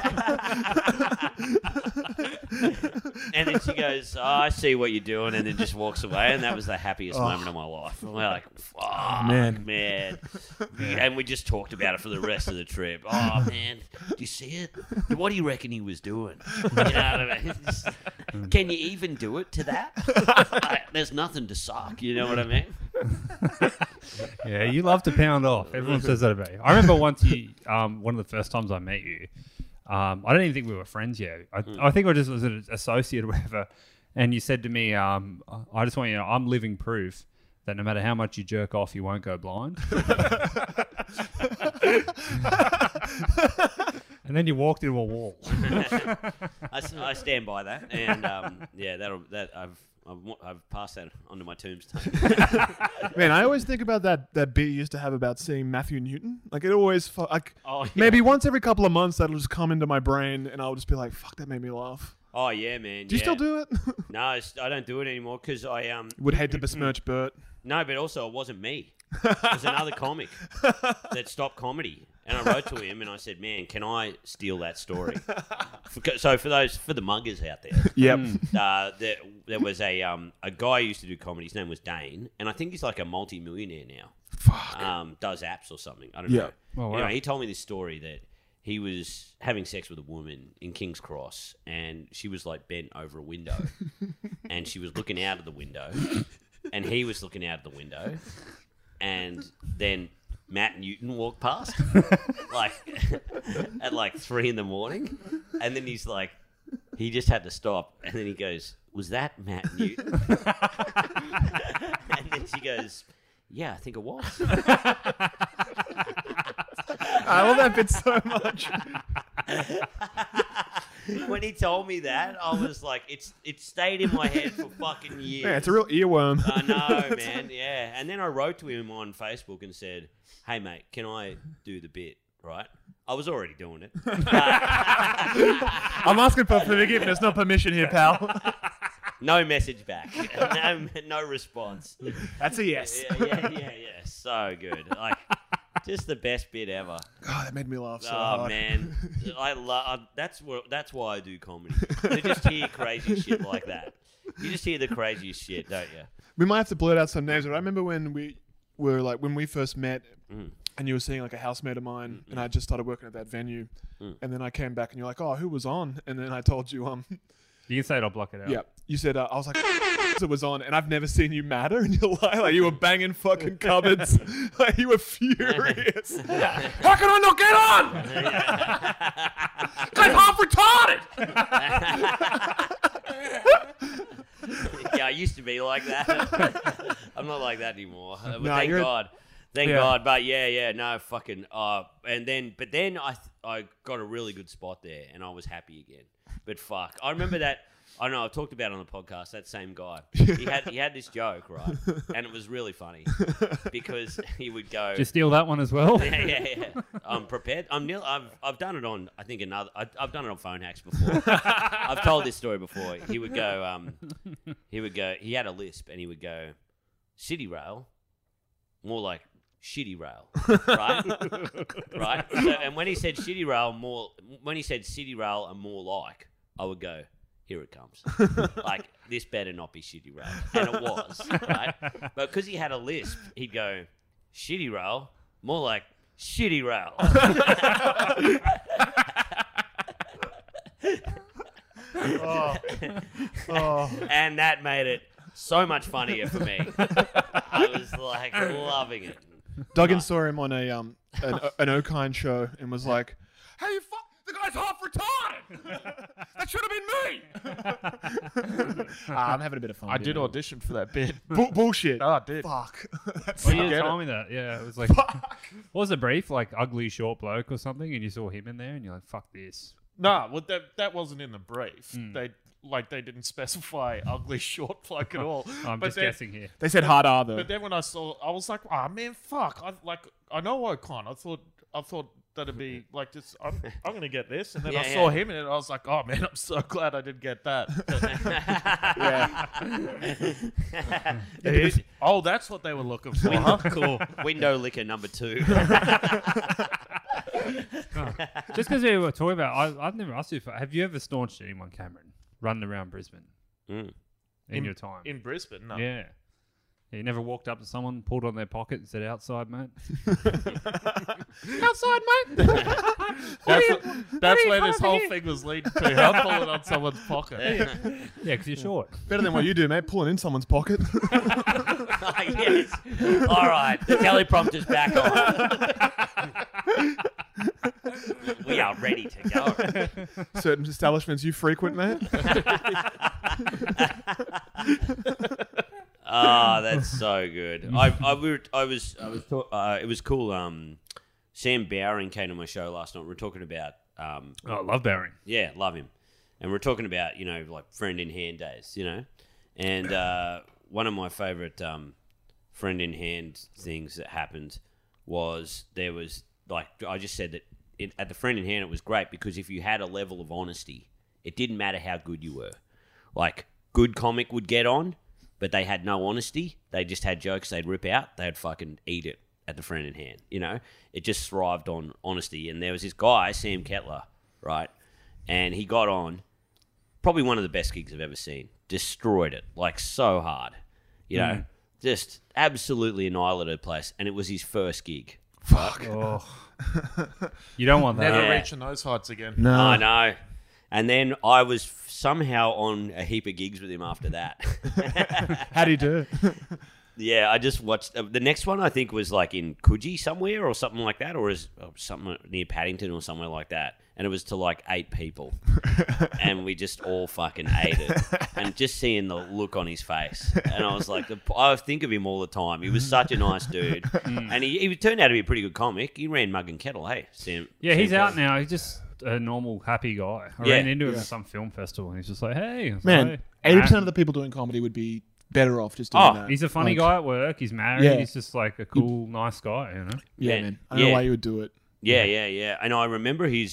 And then she goes, oh, I see what you're doing, and then just walks away. And that was the happiest moment of my life. And we're like, oh, man. And we just talked about it for the rest of the trip. Oh, man, do you see it? What do you reckon he was doing? You know what I mean? Can you even do it to that? There's nothing to suck. You know what I mean? Yeah, you love to pound off. Everyone says that about you. I remember once one of the first times I met you, I don't even think we were friends yet. I think I just was an associate or whatever. And you said to me, I just want you to know, I'm living proof that no matter how much you jerk off, you won't go blind. And then you walked into a wall. I stand by that. And I've passed that onto my tombstone. Man, I always think about that bit you used to have about seeing Matthew Newton. Like it always, Oh, yeah. maybe once every couple of months that'll just come into my brain, and I'll just be like, "Fuck, that made me laugh." Oh yeah, man. Do you still do it? No, I don't do it anymore because I Would hate to besmirch Bert. No, but also it wasn't me. It was another comic that stopped comedy, and I wrote to him and I said, "Man, can I steal that story?" So for the muggers out there, Yep. there was a guy who used to do comedy. His name was Dane, and I think he's like a multi-millionaire now. Fuck. Does apps or something. I don't Yeah. know. Oh, wow. Anyway, he told me this story that he was having sex with a woman in King's Cross, and she was like bent over a window, and she was looking out of the window, and he was looking out of the window, and then Matt Newton walked past, like at like 3 a.m, and then he's like, he just had to stop, and then he goes, "Was that Matt Newton?" And then she goes, "Yeah, I think it was." I love that bit so much. When he told me that, I was like, it stayed in my head for fucking years. Man, it's a real earworm. I know, man. Yeah. And then I wrote to him on Facebook and said, "Hey, mate, can I do the bit?" Right? I was already doing it. I'm asking for forgiveness, not permission here, pal. No message back. No response. That's a yes. Yeah. So good. Like, just the best bit ever. God, that made me laugh so Oh hard. man, I love. That's why I do comedy. To just hear crazy shit like that. You just hear the craziest shit, don't you? We might have to blurt out some names, but I remember when we first met, and you were seeing like a housemate of mine, and I just started working at that venue, and then I came back, and you're like, "Oh, who was on?" And then I told you, You can say it, I'll block it out. yeah, you said I was like, it was on, and I've never seen you madder in your life. Like you were banging fucking cupboards, like you were furious. How can I not get on? Guy's half retarded. Yeah, I used to be like that. I'm not like that anymore. But No, thank you're- God. Thank Yeah. God. But yeah, no, fucking. And then I got a really good spot there, and I was happy again. But fuck, I remember that. I don't know. I've talked about it on the podcast. That same guy. He had this joke, right, and it was really funny because he would go. Just steal that one as well. Yeah. I'm prepared. I've done it on. I think I've done it on Phone Hacks before. I've told this story before. He would go. He had a lisp, and he would go, "City rail," more like shitty rail, right? Right. So, and when he said shitty rail, when he said city rail and more like, I would go, "Here it comes." Like, this better not be shitty rail. And it was, right? But because he had a lisp, he'd go, "Shitty rail," more like shitty rail. And that made it so much funnier for me. I was like loving it. Duggan saw him on an Okine show and was like, "Hey, you fuck! The guy's half retarded. That should have been me." I'm having a bit of fun. I did audition for that bit. Bullshit. Oh, I did. Fuck. That's Well, you Get told me that. Yeah, it was like, what was the brief? Like ugly short bloke or something, and you saw him in there, and you're like, "Fuck this." No, well, that wasn't in the brief. They didn't specify ugly short bloke at all. I'm But just then- guessing here. They said hard R though. But then when I saw, I was like, "Oh man, fuck!" I know Ocon. I thought that'd be like this. I'm gonna get this, and then I Yeah, saw yeah. him, and I was like, "Oh man, I'm so glad I did get that." Yeah. Oh, that's what they were looking for. Huh? Cool. Window licker number 2. Just because we were talking about, I've never asked you. Have you ever staunched anyone, Cameron, running around Brisbane in your time? In Brisbane, no. Yeah. You never walked up to someone, pulled on their pocket, and said, "Outside, mate." Outside, mate. That's where this whole thing was leading to. Her pulling on someone's pocket. Yeah, because you're short. Better than what you do, mate. Pulling in someone's pocket. Yes. All right. The teleprompter's back on. We are ready to go. Certain establishments you frequent, mate. Oh, that's so good. It was cool. Sam Bowring came to my show last night. We were talking about, Oh, I love Barry. yeah, love him. And we're talking about, like friend in hand days, And one of my favourite friend in hand things that happened was there was, like, I just said that at the friend in hand it was great because if you had a level of honesty, it didn't matter how good you were. Like, good comic would get on, but they had no honesty. They just had jokes they'd rip out. They'd fucking eat it at the friend in hand. You know, it just thrived on honesty. And there was this guy, Sam Kettler, right? And he got on, probably one of the best gigs I've ever seen. Destroyed it, like, so hard. You know, just absolutely annihilated the place. And it was his first gig. Fuck. Oh. You don't want that. Never Yeah. reaching those heights again. No. I know. And then I was somehow on a heap of gigs with him after that. How do you do? Yeah, I just watched. The next one I think was like in Coogee somewhere or something like that, or something near Paddington or somewhere like that. And it was to like 8 people. And we just all fucking ate it. And just seeing the look on his face. And I was like, I think of him all the time. He was such a nice dude. And he turned out to be a pretty good comic. He ran Mug and Kettle, hey, Sam. Yeah, Sam he's out Kettler. now. He's just a normal, happy guy. I Yeah. ran into him at some film festival, and he's just like, "Hey, I was Man, like, 80% of the people doing comedy would be better off just doing Oh, that. he's a funny Like, guy at work. He's married. Yeah. He's just like a cool, nice guy, you know." Yeah, Man, man. I don't know yeah. why you would do it. Yeah. And I remember his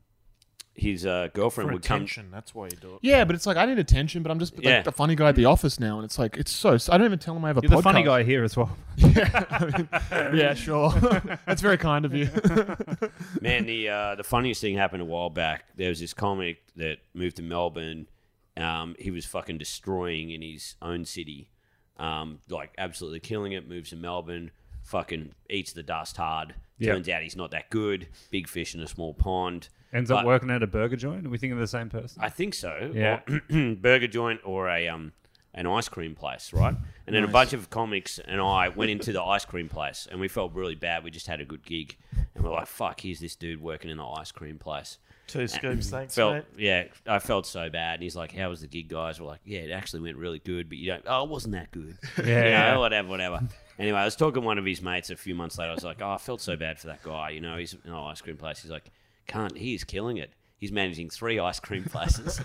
girlfriend For would come. attention, that's why you do it. Yeah, but it's like I need attention, but I'm just like Yeah. the funny guy at the office now, and it's like it's so. I don't even tell him I have a You're podcast. the funny guy here as well. Yeah, sure. That's very kind of you. Man, the funniest thing happened a while back. There was this comic that moved to Melbourne. He was fucking destroying in his own city, like absolutely killing it. Moves to Melbourne, fucking eats the dust hard. Yep. Turns out he's not that good. Big fish in a small pond. Ends up But- working at a burger joint. Are we thinking of the same person? I think so. Yeah. Or burger joint or a an ice cream place, right? And then a bunch of comics and I went into the ice cream place and we felt really bad. We just had a good gig and we're like, fuck, here's this dude working in the ice cream place. 2 scoops, thanks, Felt, mate. yeah, I felt so bad. And he's like, how was the gig, guys? We're like, yeah, it actually went really good, but you don't, it wasn't that good. Yeah. You know, whatever. Anyway, I was talking to one of his mates a few months later. I was like, I felt so bad for that guy. You know, he's in an ice cream place. He's like, he's killing it. He's managing 3 ice cream places.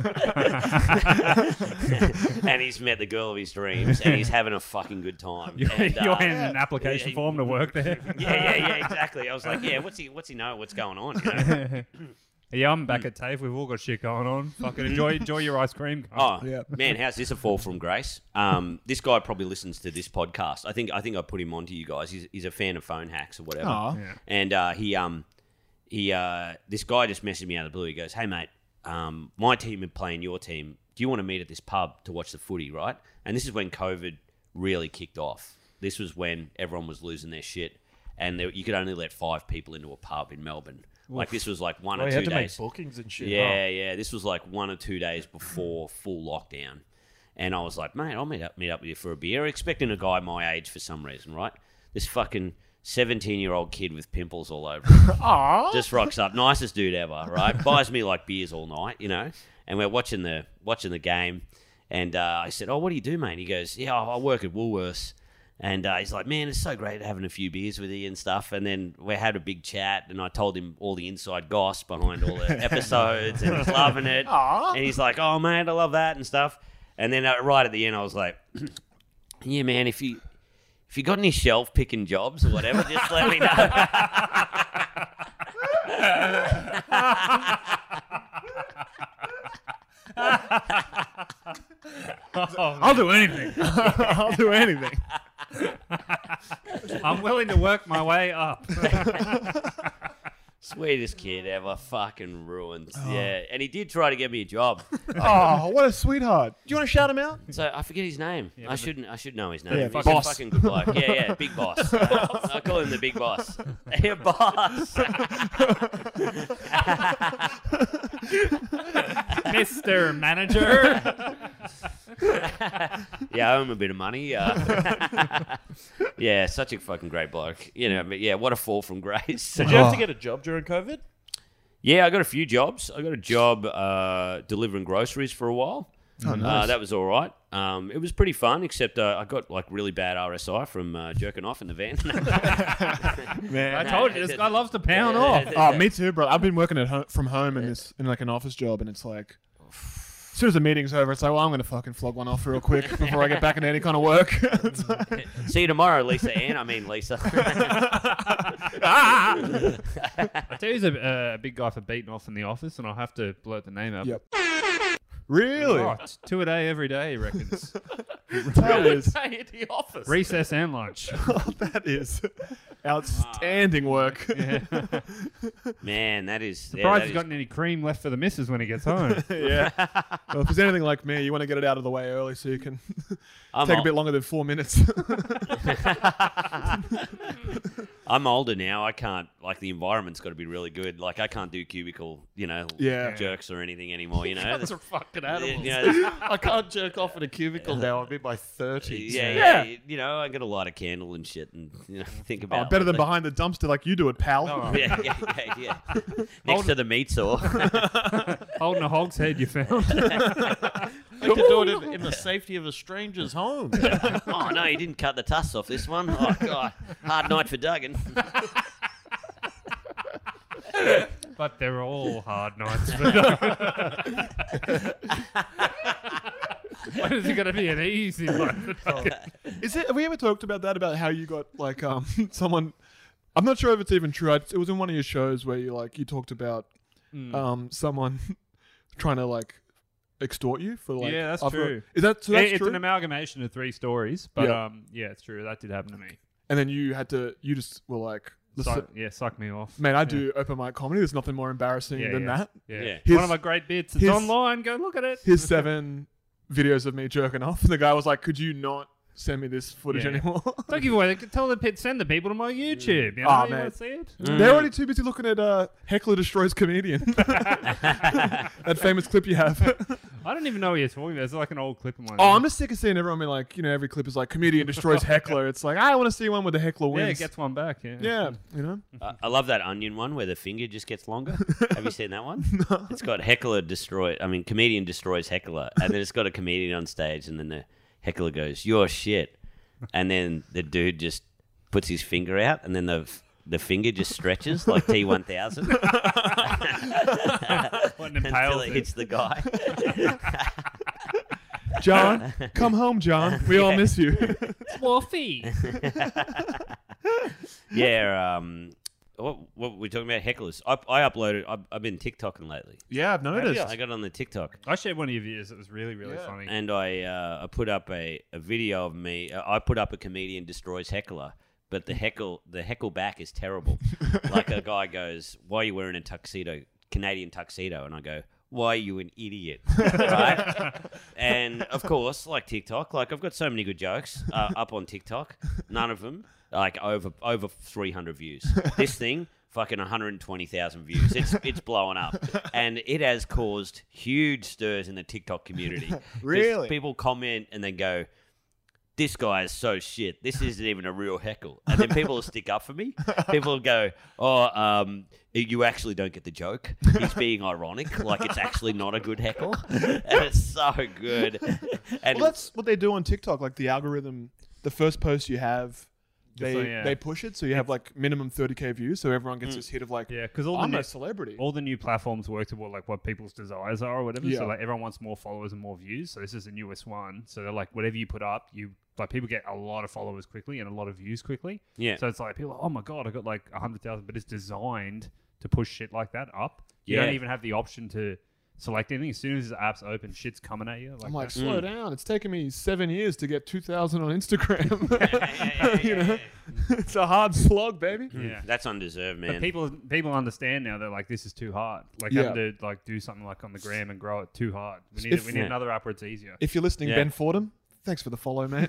And he's met the girl of his dreams and he's having a fucking good time. You're And, in an application yeah, form to work there. yeah, exactly. I was like, yeah, what's he know what's going on? You know? Yeah, I'm back at TAFE. We've all got shit going on. Fucking enjoy your ice cream. Oh, Yeah. man, how's this a fall from grace? This guy probably listens to this podcast. I think I put him on to you guys. He's a fan of phone hacks or whatever. Aw. Yeah. And this guy just messaged me out of the blue. He goes, "Hey mate, my team are playing your team. Do you want to meet at this pub to watch the footy, right?" And this is when COVID really kicked off. This was when everyone was losing their shit, and you could only let 5 people into a pub in Melbourne. Like this was like 1 Oh, or you 2 had to make days. bookings and shit. Yeah. This was like 1 or 2 days before full lockdown. And I was like, mate, I'll meet up with you for a beer. Expecting a guy my age for some reason, right? This fucking 17-year-old kid with pimples all over him. Just rocks up. Nicest dude ever, right? Buys me like beers all night, you know? And we're watching the game. And I said, "Oh, what do you do, mate?" He goes, "Yeah, I work at Woolworths." And he's like, "Man, it's so great having a few beers with you and stuff." And then we had a big chat, and I told him all the inside goss behind all the episodes, and he's loving it. And he's like, "Oh, mate, I love that and stuff." And then right at the end, I was like, "Yeah, man, if you got any shelf picking jobs or whatever, just let me know." I'll do anything. I'll do anything. I'm willing to work my way up. Sweetest kid ever, fucking ruined. Yeah, and he did try to get me a job. Oh, what a sweetheart. Do you want to shout him out? So I forget his name. I should know his name. Yeah, He's boss. a fucking good bloke. Yeah, big boss. I call him the big boss. Yeah, boss. Mr. Manager. Yeah, I owe him a bit of money. Yeah, such a fucking great bloke. You know, but yeah, what a fall from grace. Did you have to get a job during COVID? Yeah, I got a few jobs. I got a job delivering groceries for a while. Oh, nice. That was all right. It was pretty fun, except I got like really bad RSI from jerking off in the van. Man. I told you, this guy loves to pound off. Oh, me too, bro. I've been working from home in like an office job, and it's like As soon as the meeting's over, it's like, well, I'm going to fucking flog one off real quick before I get back into any kind of work. It's like, See you tomorrow, Lisa Ann. I mean, Lisa. I tell you, he's a big guy for beating off in the office, and I'll have to blurt the name out. Yep. Really? Oh, it's 2 a day every day, he reckons. That is, Say at the office. Recess and lunch. that is outstanding work. Yeah. Man, that is. Surprised he's got any cream left for the missus when he gets home. Yeah. Well, if there's anything like me, you want to get it out of the way early so you can take a bit longer than 4 minutes. I'm older now. I can't, like, the environment's got to be really good. Like, I can't do cubicle, jerks or anything anymore, Those are fucking animals. You know, I can't jerk off in a cubicle now. I'll be by 30s. yeah. I got to light a candle and shit and, think about Better than behind the dumpster like you do it, pal. Yeah. Next to the meat saw. Holding a hog's head you found. I could do it in the safety of a stranger's home. Oh, no, he didn't cut the tusks off this one. Oh, God. Hard night for Duggan. But they're all hard nights. When is it going to be an easy one? Is it? Have we ever talked about that? About how you got like someone? I'm not sure if it's even true. It was in one of your shows where you talked about someone trying to like extort you for like. Yeah, that's other- true. Is that so? That's It's true. an amalgamation of 3 stories, but Yeah. yeah, it's true. That did happen to me. And then you just were like, listen, Suck me off. man, I do open mic comedy. There's nothing more embarrassing Yeah, than yeah. that. Yeah. His- One of my great bits. It's his- online. Go look at it. Here's 7 videos of me jerking off. And the guy was like, could you not send me this footage Yeah. anymore? Don't give away. Send the people to my YouTube. You know, Oh, you man. want to see it? They're already too busy looking at Heckler Destroys Comedian. That famous clip you have. I don't even know what you're talking about. It's like an old clip of mine. Oh, I'm just sick of seeing everyone be like, every clip is like, comedian destroys heckler. It's like, I want to see one where the heckler Yeah, wins. it gets one back. Yeah. Yeah, I love that onion one where the finger just gets longer. Have you seen that one? No. It's got comedian destroys heckler. And then it's got a comedian on stage and then the heckler goes, "You're shit." And then the dude just puts his finger out and then the finger just stretches like T-1000 until it hits the guy. John, come home, John. We all miss you. Wolfie. Yeah. What were we talking about? Hecklers. I uploaded. I've been TikToking lately. Yeah, I've noticed. I got on the TikTok. I shared one of your videos. It was really, really funny. And I put up a video of me. I put up a comedian destroys heckler, but the heckle back is terrible. Like a guy goes, "Why are you wearing a tuxedo, Canadian tuxedo?" And I go, "Why are you an idiot?" Right? And of course, like TikTok, like I've got so many good jokes up on TikTok. None of them like over 300 views. This thing. Fucking 120,000 views. It's blowing up. And it has caused huge stirs in the TikTok community. Really? People comment and then go, "This guy is so shit. This isn't even a real heckle." And then people will stick up for me. People will go, "Oh, you actually don't get the joke. He's being ironic. Like it's actually not a good heckle." And it's so good. And Well, that's what they do on TikTok. Like the algorithm, the first post you have, yeah. they push it so you have like minimum 30K views, so everyone gets this hit of like, Yeah, because I'm a celebrity. all the new platforms work to what people's desires are or whatever. Yeah. So like everyone wants more followers and more views. So this is the newest one. So they're like, whatever you put up, people get a lot of followers quickly and a lot of views quickly. Yeah. So it's like people are, oh my god, I got like 100,000, but it's designed to push shit like that up. You Yeah. don't even have the option to select anything. As soon as the app's open, shit's coming at you. I'm like, that. slow down. It's taken me 7 years to get 2,000 on Instagram. You know? It's a hard slog, baby. Yeah. that's undeserved, But man. people understand now. They're like, this is too hard. Like Yeah. having to like do something like on the gram and grow it too hard. We If- need another app where it's easier. If you're listening, Yeah. Ben Fordham, thanks for the follow, mate.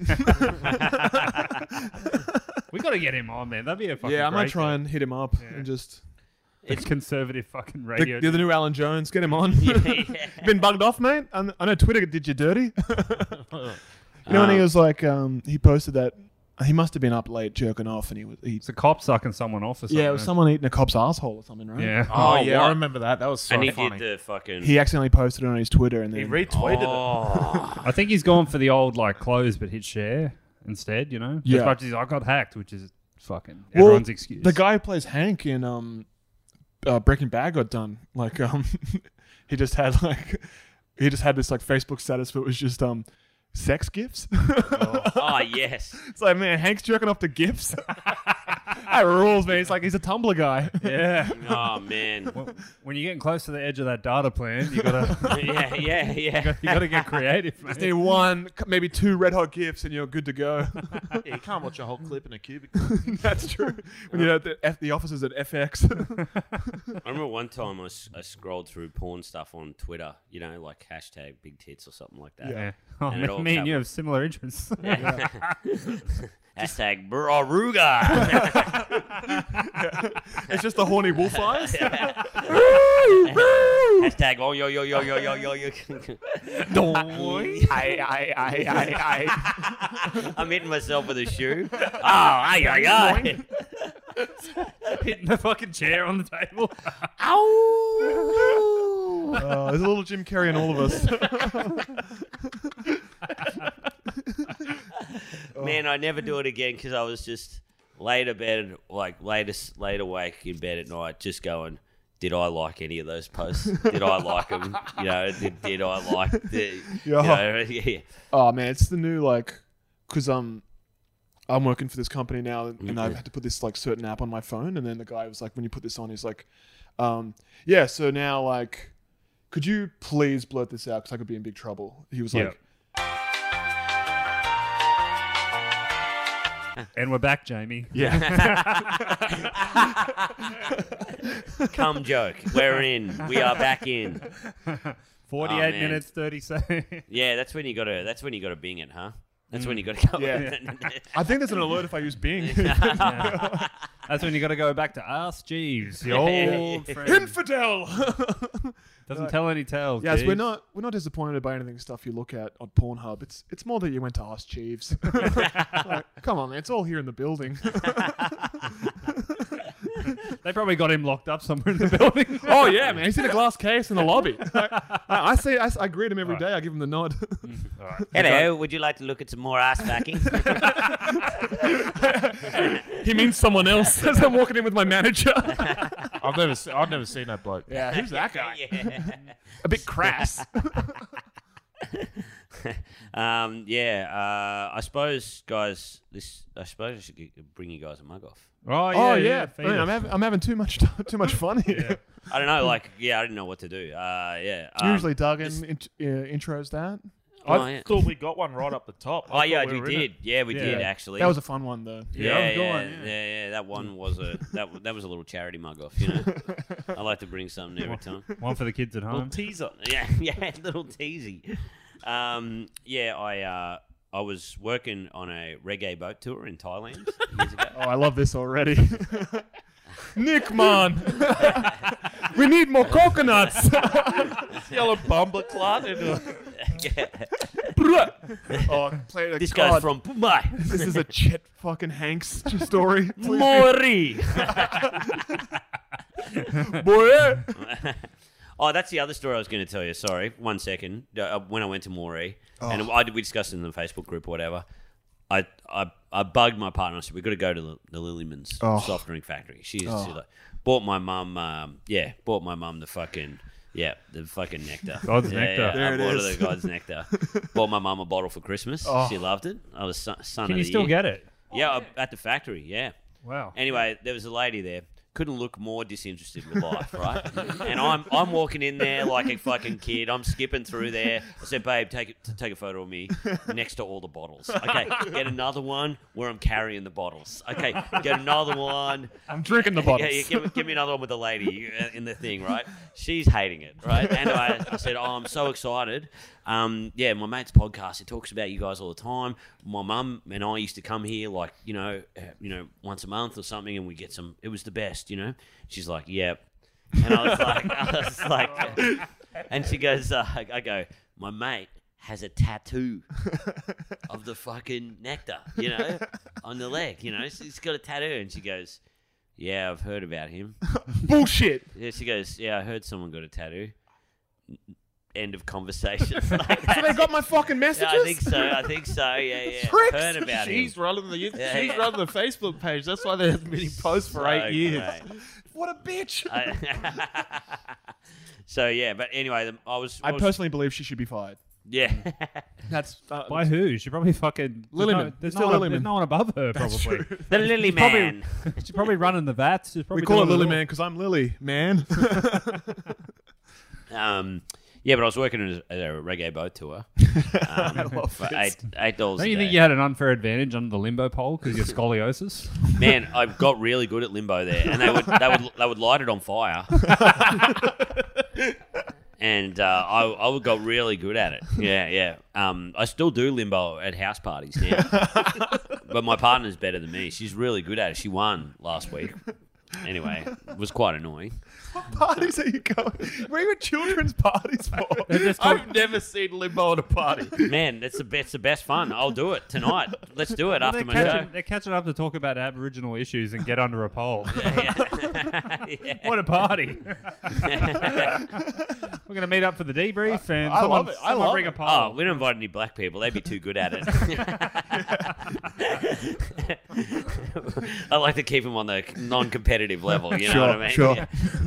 We got to get him on, man. That'd be a fucking Yeah, I might great try guy. and hit him up Yeah. and just It's conservative fucking radio. the new Alan Jones, get him on. Yeah. Been bugged off, mate. I know Twitter did you dirty. You know when he was like, he posted that he must have been up late jerking off, and he It's a cop sucking someone off or something. yeah, it was someone eating a cop's asshole or something, right? Yeah. Oh, Oh, yeah, what? I remember that. That was so And he funny. did the fucking. He accidentally posted it on his Twitter, and then He retweeted it. Oh. I think he's gone for the old like close but hit share instead. You know, Yeah. As much as I got hacked, which is fucking Well, everyone's excuse. the guy who plays Hank in Breaking Bad got done. Like he just had like he just had this like Facebook status, but it was just sex gifs. Oh, yes. It's like, man, Hank's jerking off to gifs. That rules, man. It's like he's a Tumblr guy. Yeah. Oh, man. When you're getting close to the edge of that data plan, you gotta Yeah. you gotta get creative, Just mate. need one, maybe 2 red hot gifs, and you're good to go. Yeah, you can't watch a whole clip in a cubicle. That's true. When you're at the offices at FX. I remember one time I scrolled through porn stuff on Twitter, you know, like hashtag big tits or something like that. Yeah. Oh, And it all me and you covered- have similar interests. Hashtag Aruga. It's just the horny wolf eyes. Hashtag oh yo. I'm hitting myself with a shoe. Oh, ay. Hitting the fucking chair on the table. There's a little Jim Carrey in all of us. Man, I never do it again because I was just laid awake in bed at night, just going, did I like any of those posts? Did I like them? You know, did I like the? Yeah. Oh man, it's the new because I'm working for this company now, and I've had to put this like certain app on my phone, and then the guy was like, when you put this on, he's like, yeah, so now like, could you please blurt this out because I could be in big trouble. He was like, And we're back, Jamie. yeah, Come joke. We're in. We are back in. 48 man. minutes, 30 seconds. Yeah, that's when you gotta Bing it, huh? That's when you gotta go. Yeah. I think there's an alert if I use Bing. That's when you got to go back to Ask Jeeves, the old friend. Infidel. Doesn't tell any tales. Yes, Jeeves. we're not disappointed by anything stuff you look at on Pornhub. It's more that you went to Ask Jeeves. Like, come on, man, it's all here in the building. They probably got him locked up somewhere in the building. Oh yeah, man, he's in a glass case in the lobby. I greet him every day. I give him the nod. All right. Hello, would you like to look at some more ass backing? He means someone else as I'm walking in with my manager. I've never seen that bloke. Yeah, who's that guy? Yeah. A bit crass. I suppose, guys. I suppose I should bring you guys a mug off. Oh yeah, Oh yeah, feed man, us. I'm having too much fun here. I don't know, I didn't know what to do. Usually Duggan intros that. I thought we got one right up the top. Oh I yeah, thought we we were in did. it. Yeah, we did Yeah. actually. That was a fun one though. yeah, go on, yeah. That one was that was a little charity mug off. You know, I like to bring something every time. One for the kids at Little home. teaser. Yeah, little teasy. I was working on a reggae boat tour in Thailand years ago. Oh, I love this already. Nick, man, we need more coconuts. Yellow bumper clot into a Oh, play the This God. guy's from Pumai. This is a Chet fucking Hanks story. Please. Mori. Boy. Oh, that's the other story I was going to tell you. Sorry, 1 second. When I went to Moree, and we discussed it in the Facebook group or whatever, I bugged my partner. I said, we've got to go to the Lillyman's soft drink factory. She's like, bought my mum the fucking nectar. God's nectar. Yeah, There I it bought her is. the God's nectar. Bought my mum a bottle for Christmas. She loved it. I was son Can of you the still year. get it? Yeah, at the factory, yeah. Wow. Anyway, there was a lady there. Couldn't look more disinterested with life, right? And I'm walking in there like a fucking kid. I'm skipping through there. I said, babe, take a photo of me next to all the bottles. Okay, get another one where I'm carrying the bottles. Okay, get another one. I'm drinking the bottles. Yeah, give me another one with the lady in the thing, right? She's hating it, right? Anyway, I said, I'm so excited. My mate's podcast, it talks about you guys all the time. My mum and I used to come here like, once a month or something, and we get some, it was the best, you know? She's like, yep. And I was like, and she goes, I go, my mate has a tattoo of the fucking nectar, on the leg, She's got a tattoo. And she goes, yeah, I've heard about him. Bullshit. Yeah, she goes, yeah, I heard someone got a tattoo. End of conversation. So they got my fucking messages? Yeah, I think so. Yeah. Pricks. Heard about him. She's running the Yeah. running the Facebook page. That's why there hasn't been any posts for So 8 years. great. What a bitch. So yeah, but anyway, I personally believe she should be fired. yeah. That's By who? She probably fucking Lillyman. There's Still no Lillyman. one above her, probably. The Lily Man. She's probably running the vats. She's probably We call her doing Lily all- Man because I'm Lily Man. Yeah, but I was working at a reggae boat tour for $8. Don't a you think day. you had an unfair advantage under the limbo pole because your scoliosis? Man, I got really good at limbo there, and they would light it on fire, and I got really good at it. Yeah. I still do limbo at house parties now, but my partner's better than me. She's really good at it. She won last week. Anyway, it was quite annoying. What parties are you going? Where are you at children's parties for? I've never seen limbo at a party. Man, it's the best fun. I'll do it tonight. Let's do it after my show. They're catching up to talk about Aboriginal issues and get under a pole. Yeah. What a party! We're going to meet up for the debrief, and I someone, love it. I someone love bring a it. pole. Oh, we don't invite any black people. They'd be too good at it. I like to keep them on the non-competitive level. You know what I mean? Sure.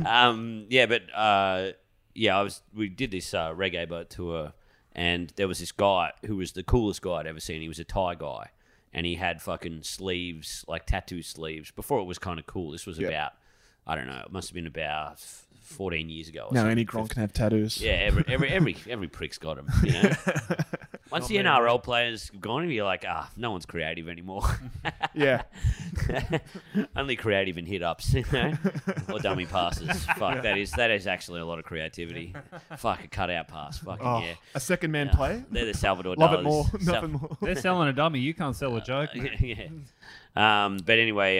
We did this reggae boat tour, and there was this guy who was the coolest guy I'd ever seen. He was a Thai guy, and he had fucking sleeves, like tattoo sleeves. Before it was kind of cool. This was about, I don't know, it must have been about 14 years ago. Or No, something. any Gronk can have tattoos. Yeah, every prick's got them. You know. Once the NRL players have gone, you're like, no one's creative anymore. Yeah. Only creative in hit ups, you know, or dummy passes. Fuck, that is actually a lot of creativity. Fuck, a cutout pass. Fucking Oh, yeah. a second man play? They're the Salvador Love Dalis. it more. Nothing more. They're selling a dummy. You can't sell a joke. Yeah. But anyway,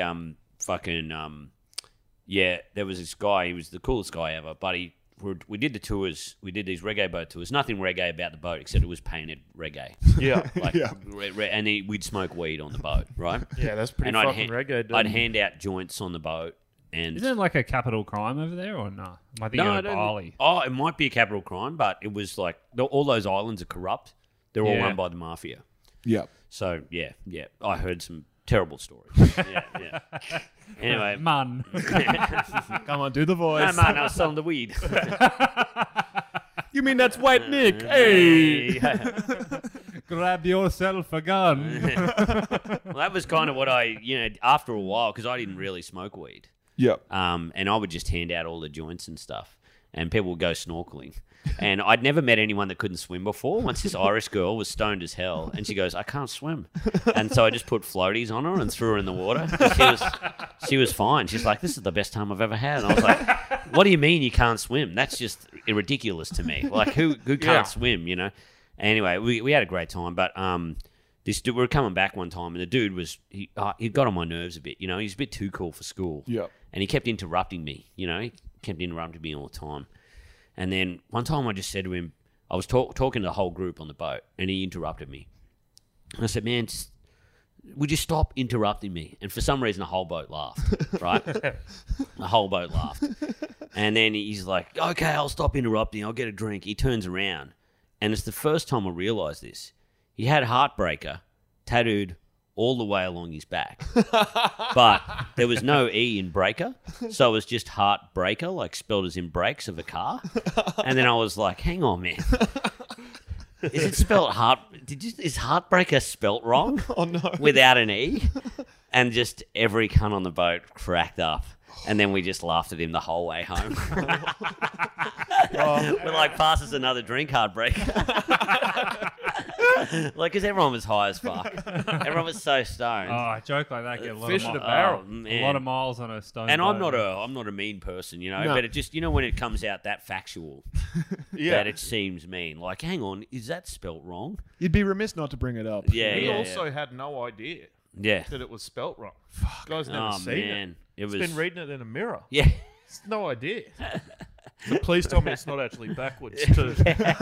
there was this guy. He was the coolest guy ever. But we did the tours. We did these reggae boat tours. Nothing reggae about the boat except it was painted reggae. Yeah. Like, Yeah. and we'd smoke weed on the boat, right? Yeah, that's pretty And I'd, fucking reggae, dude. I'd hand out joints on the boat. And Isn't it like a capital crime over there, or no? Am I thinking I of don't- Bali? Oh, it might be a capital crime, but it was like all those islands are corrupt. They're all Yeah. run by the mafia. Yeah. So yeah, I heard some terrible stories. yeah. Anyway, Man. Come on, do the voice. man, I was selling the weed. You mean that's White Nick? Hey. Grab yourself a gun. Well, that was kind of what after a while, because I didn't really smoke weed. Yep. And I would just hand out all the joints and stuff, and people would go snorkeling. And I'd never met anyone that couldn't swim before. Once this Irish girl was stoned as hell, and she goes, "I can't swim," and so I just put floaties on her and threw her in the water. She was fine. She's like, "This is the best time I've ever had." And I was like, "What do you mean you can't swim? That's just ridiculous to me. Like, who can't swim? You know?" Anyway, we had a great time, but this dude, we were coming back one time, and the dude he got on my nerves a bit. You know, he's a bit too cool for school. Yep. And he kept interrupting me. You know, he kept interrupting me all the time. And then one time I just said to him, I was talking to the whole group on the boat, and he interrupted me. And I said, "Man, would you stop interrupting me?" And for some reason, the whole boat laughed, right? The whole boat laughed. And then he's like, "Okay, I'll stop interrupting. I'll get a drink." He turns around, and it's the first time I realised this. He had Heartbreaker tattooed all the way along his back. But there was no E in breaker, so it was just Heartbreaker, like spelled as in brakes of a car. And then I was like, hang on, man. Is it spelled is Heartbreaker spelt wrong? Oh, no. Without an E? And just every cunt on the boat cracked up. And then we just laughed at him the whole way home. We're like, pass us another drink, Heartbreaker. Like, because everyone was high as fuck. Everyone was so stoned. Oh, a joke like that get a lot, Fish of, in a mi- barrel. man. a lot of miles on a stone. And I'm boat. not a mean person, you know, No. but it just, when it comes out that factual, Yeah. that it seems mean. Like, hang on, is that spelt wrong? You'd be remiss not to bring it up. Yeah, He yeah, also had no idea yeah. that it was spelt wrong. Guy's never Oh, seen man. it. It He's was, been reading it in a mirror. yeah. It's no idea. So please tell me it's not actually backwards too.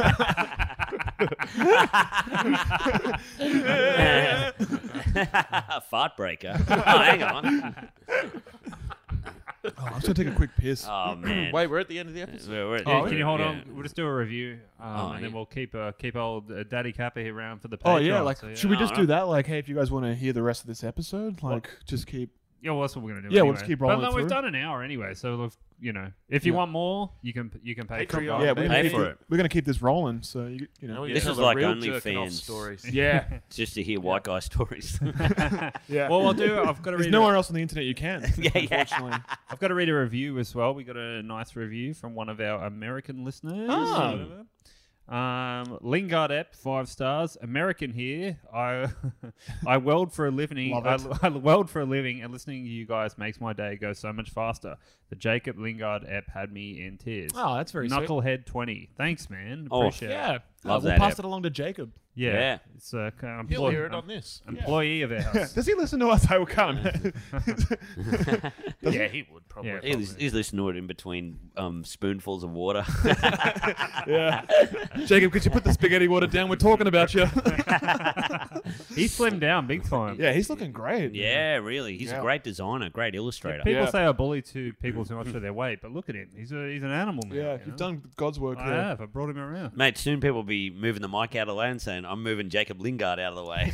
Fart breaker. Oh, hang on. Oh, I'm just going to take a quick piss. Oh, man. Wait, we're at the end of the episode. Yeah, can you hold yeah. on? We'll just do a review, and yeah. then we'll keep old Daddy Cappy around for the Patreon. Oh, yeah. Like, so, should we just Oh, do that? Like, hey, if you guys want to hear the rest of this episode, like, just keep Yeah, well, that's what we're gonna do. Yeah, we'll anyway. just keep rolling But no, through. we've done an hour anyway, so if you want more, you can pay for it. Patreon. Yeah, Pay for it. we're gonna keep this rolling. So you know. We This tell is the like real jerking off OnlyFans. stories. Yeah, Just to hear white guy stories. yeah. Well, I'll do. I've got to There's read. nowhere else on the internet you can. Yeah, yeah. Unfortunately. I've got to read a review as well. We got a nice review from one of our American listeners. Ah. Lingard Ep, 5 stars. American here. I weld for a living. Love it. I weld for a living, and listening to you guys makes my day go so much faster. The Jacob Lingard Ep had me in tears. Oh, that's very sweet. Knucklehead 20. Thanks, man. Oh, Appreciate it. Yeah, Love we'll that pass app. it along to Jacob. Yeah. Yeah. It's a He'll hear it on this. employee of our house. Does he listen to us? I will come. Yeah, he would probably. Yeah. He's listening to it in between spoonfuls of water. Yeah. Jacob, could you put the spaghetti water down? We're talking about you. He slimmed down big time. Yeah, he's looking great. Yeah, really. He's Yeah. a great designer, great illustrator. People Yeah. say I bully to people too much for their weight, but look at him. He's an animal now. Yeah, you you've know? done God's work I here. have. I brought him around. Mate, soon people will be moving the mic out of the way and saying, I'm moving Jacob Lingard out of the way.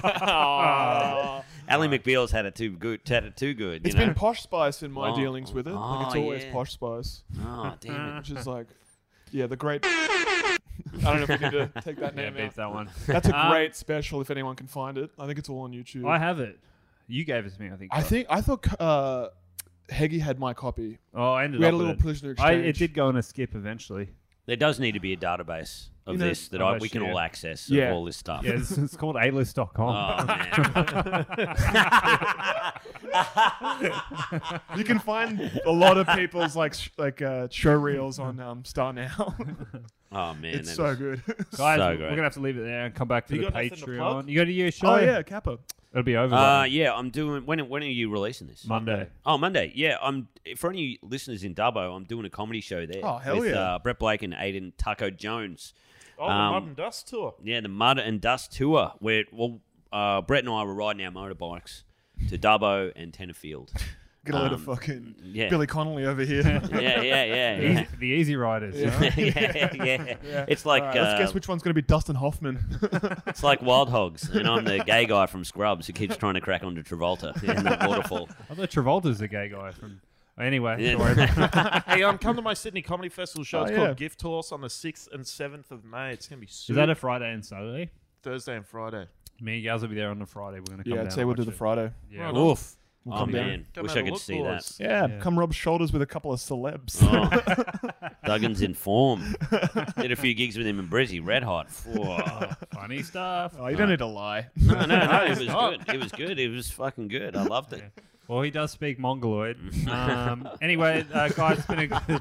Ally McBeal's had it too good. It's you know? been Posh Spice in my Oh. dealings with it. Like it's Oh, always yeah. Posh Spice, Oh, damn it. which is like, yeah, the great. I don't know if we need to take that Yeah, name beat out. that one. That's a Um, great special if anyone can find it. I think it's all on YouTube. I have it. You gave it to me, I think. I thought Heggy had my copy. Oh, I ended We up had a with little it. prisoner It exchange. did go on a skip eventually. There does need to be a database of You know- this that Oh, we can shit. all access Yeah. of all this stuff. Yeah, it's called alist.com. Oh, man. You can find a lot of people's show reels on Star Now. Oh, man. It's that so is- good. Guys, So we're great. going to have to leave it there and come back to You the got nothing to Patreon. plug? You got to your show? Oh yeah, Kappa. It'll be over by then. Yeah, I'm doing. When are you releasing this? Monday. Oh, Monday. Yeah, I'm. For any listeners in Dubbo, I'm doing a comedy show there. Oh, hell with, yeah. Brett Blake and Aiden Taco Jones. Oh, the Mud and Dust tour. Yeah, the Mud and Dust tour. Where Brett and I were riding our motorbikes to Dubbo and Tenterfield. Get a load of fucking yeah. Billy Connolly over here. Yeah. The Easy Riders. Yeah. yeah. It's like All right, let's guess which one's going to be Dustin Hoffman. it's like Wild Hogs, and I'm the gay guy from Scrubs who keeps trying to crack onto Travolta in that waterfall. I thought Travolta's the gay guy from. Anyway, Yeah. don't worry about it. Hey, come to my Sydney Comedy Festival show. Oh, It's yeah. called Gift Horse on the 6th and 7th of May. It's going to be Is super. that a Friday and Saturday? Thursday and Friday. Me and Gals will be there on the Friday. We're going to come Yeah, down. I'd say and we'll do watch the it. Friday. Yeah. Right on. Oof. We'll Oh come down. man, Come wish have I a could look, see boys. that. Yeah, Yeah. come rub shoulders with a couple of celebs. Oh, Duggan's in form. Did a few gigs with him in Brizzy, red hot. Whoa. Funny stuff. Oh, you don't need to lie. No, it was good. It was good. It was fucking good. I loved it. Well, he does speak Mongoloid. Anyway, guys, it's been a good.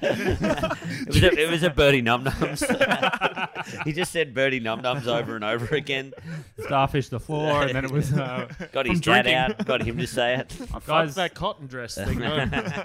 It was a Birdie Num Nums. He just said Birdie Num Nums over and over again. Starfish the floor, and then it was. Got his dad out. Got him to say it. Fuck Guys, that cotton dress thing. No.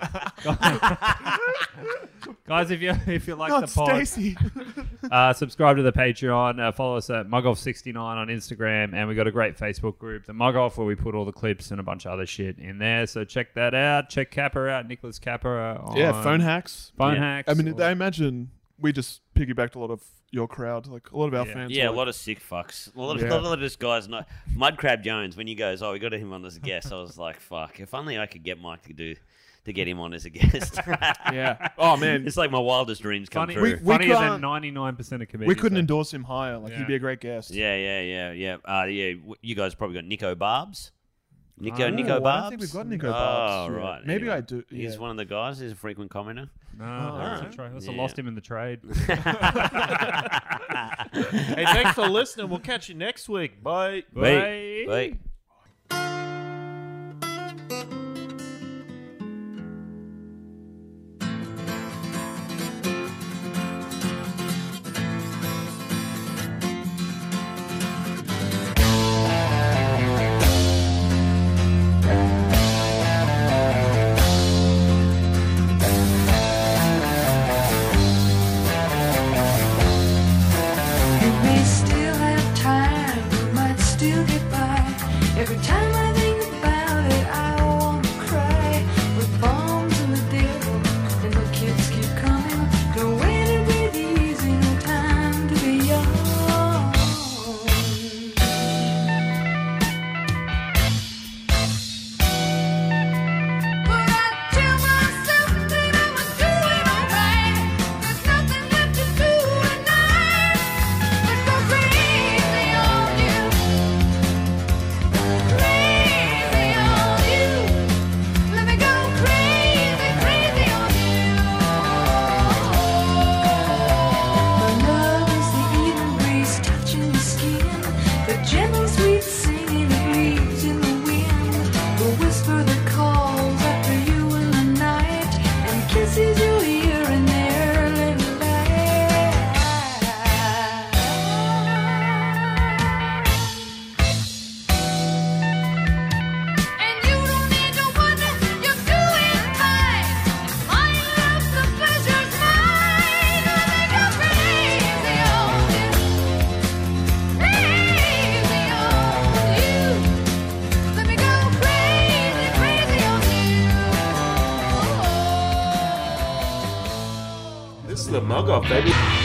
guys, if you like Not the pod, Stacy. subscribe to the Patreon. Follow us at Mugoff69 on Instagram, and we got a great Facebook group, the Mugoff, where we put all the clips and a bunch of other shit in there. So check that out. Check Kappa out, Nicholas Kappa. On Yeah, phone hacks. Phone Yeah. hacks. I mean, I imagine we just piggybacked a lot of your crowd. Like a lot of our Yeah. fans. Yeah, a were lot of sick fucks. A lot Yeah. of this guys. Mudcrab Jones, when he goes, oh, we got him on as a guest, I was like, fuck. If only I could get Mike to get him on as a guest. Yeah. Oh man, It's like my wildest dreams come funny, true. We funnier can't- than 99% of comedians. we couldn't though. endorse him higher. Like Yeah. he'd be a great guest. Yeah. You guys probably got Nico Barbs. Nico Oh, Nico I Barbs. don't think we've got Nico Oh, Barbs. yet. right. Maybe Anyway, I do. Yeah. He's one of the guys. He's a frequent commenter. No, alright. that's right. That's Yeah. lost him in the trade. Hey, thanks for listening. We'll catch you next week. Bye. Bye. Bye. You may still have time, you might still get by. the mug off, baby.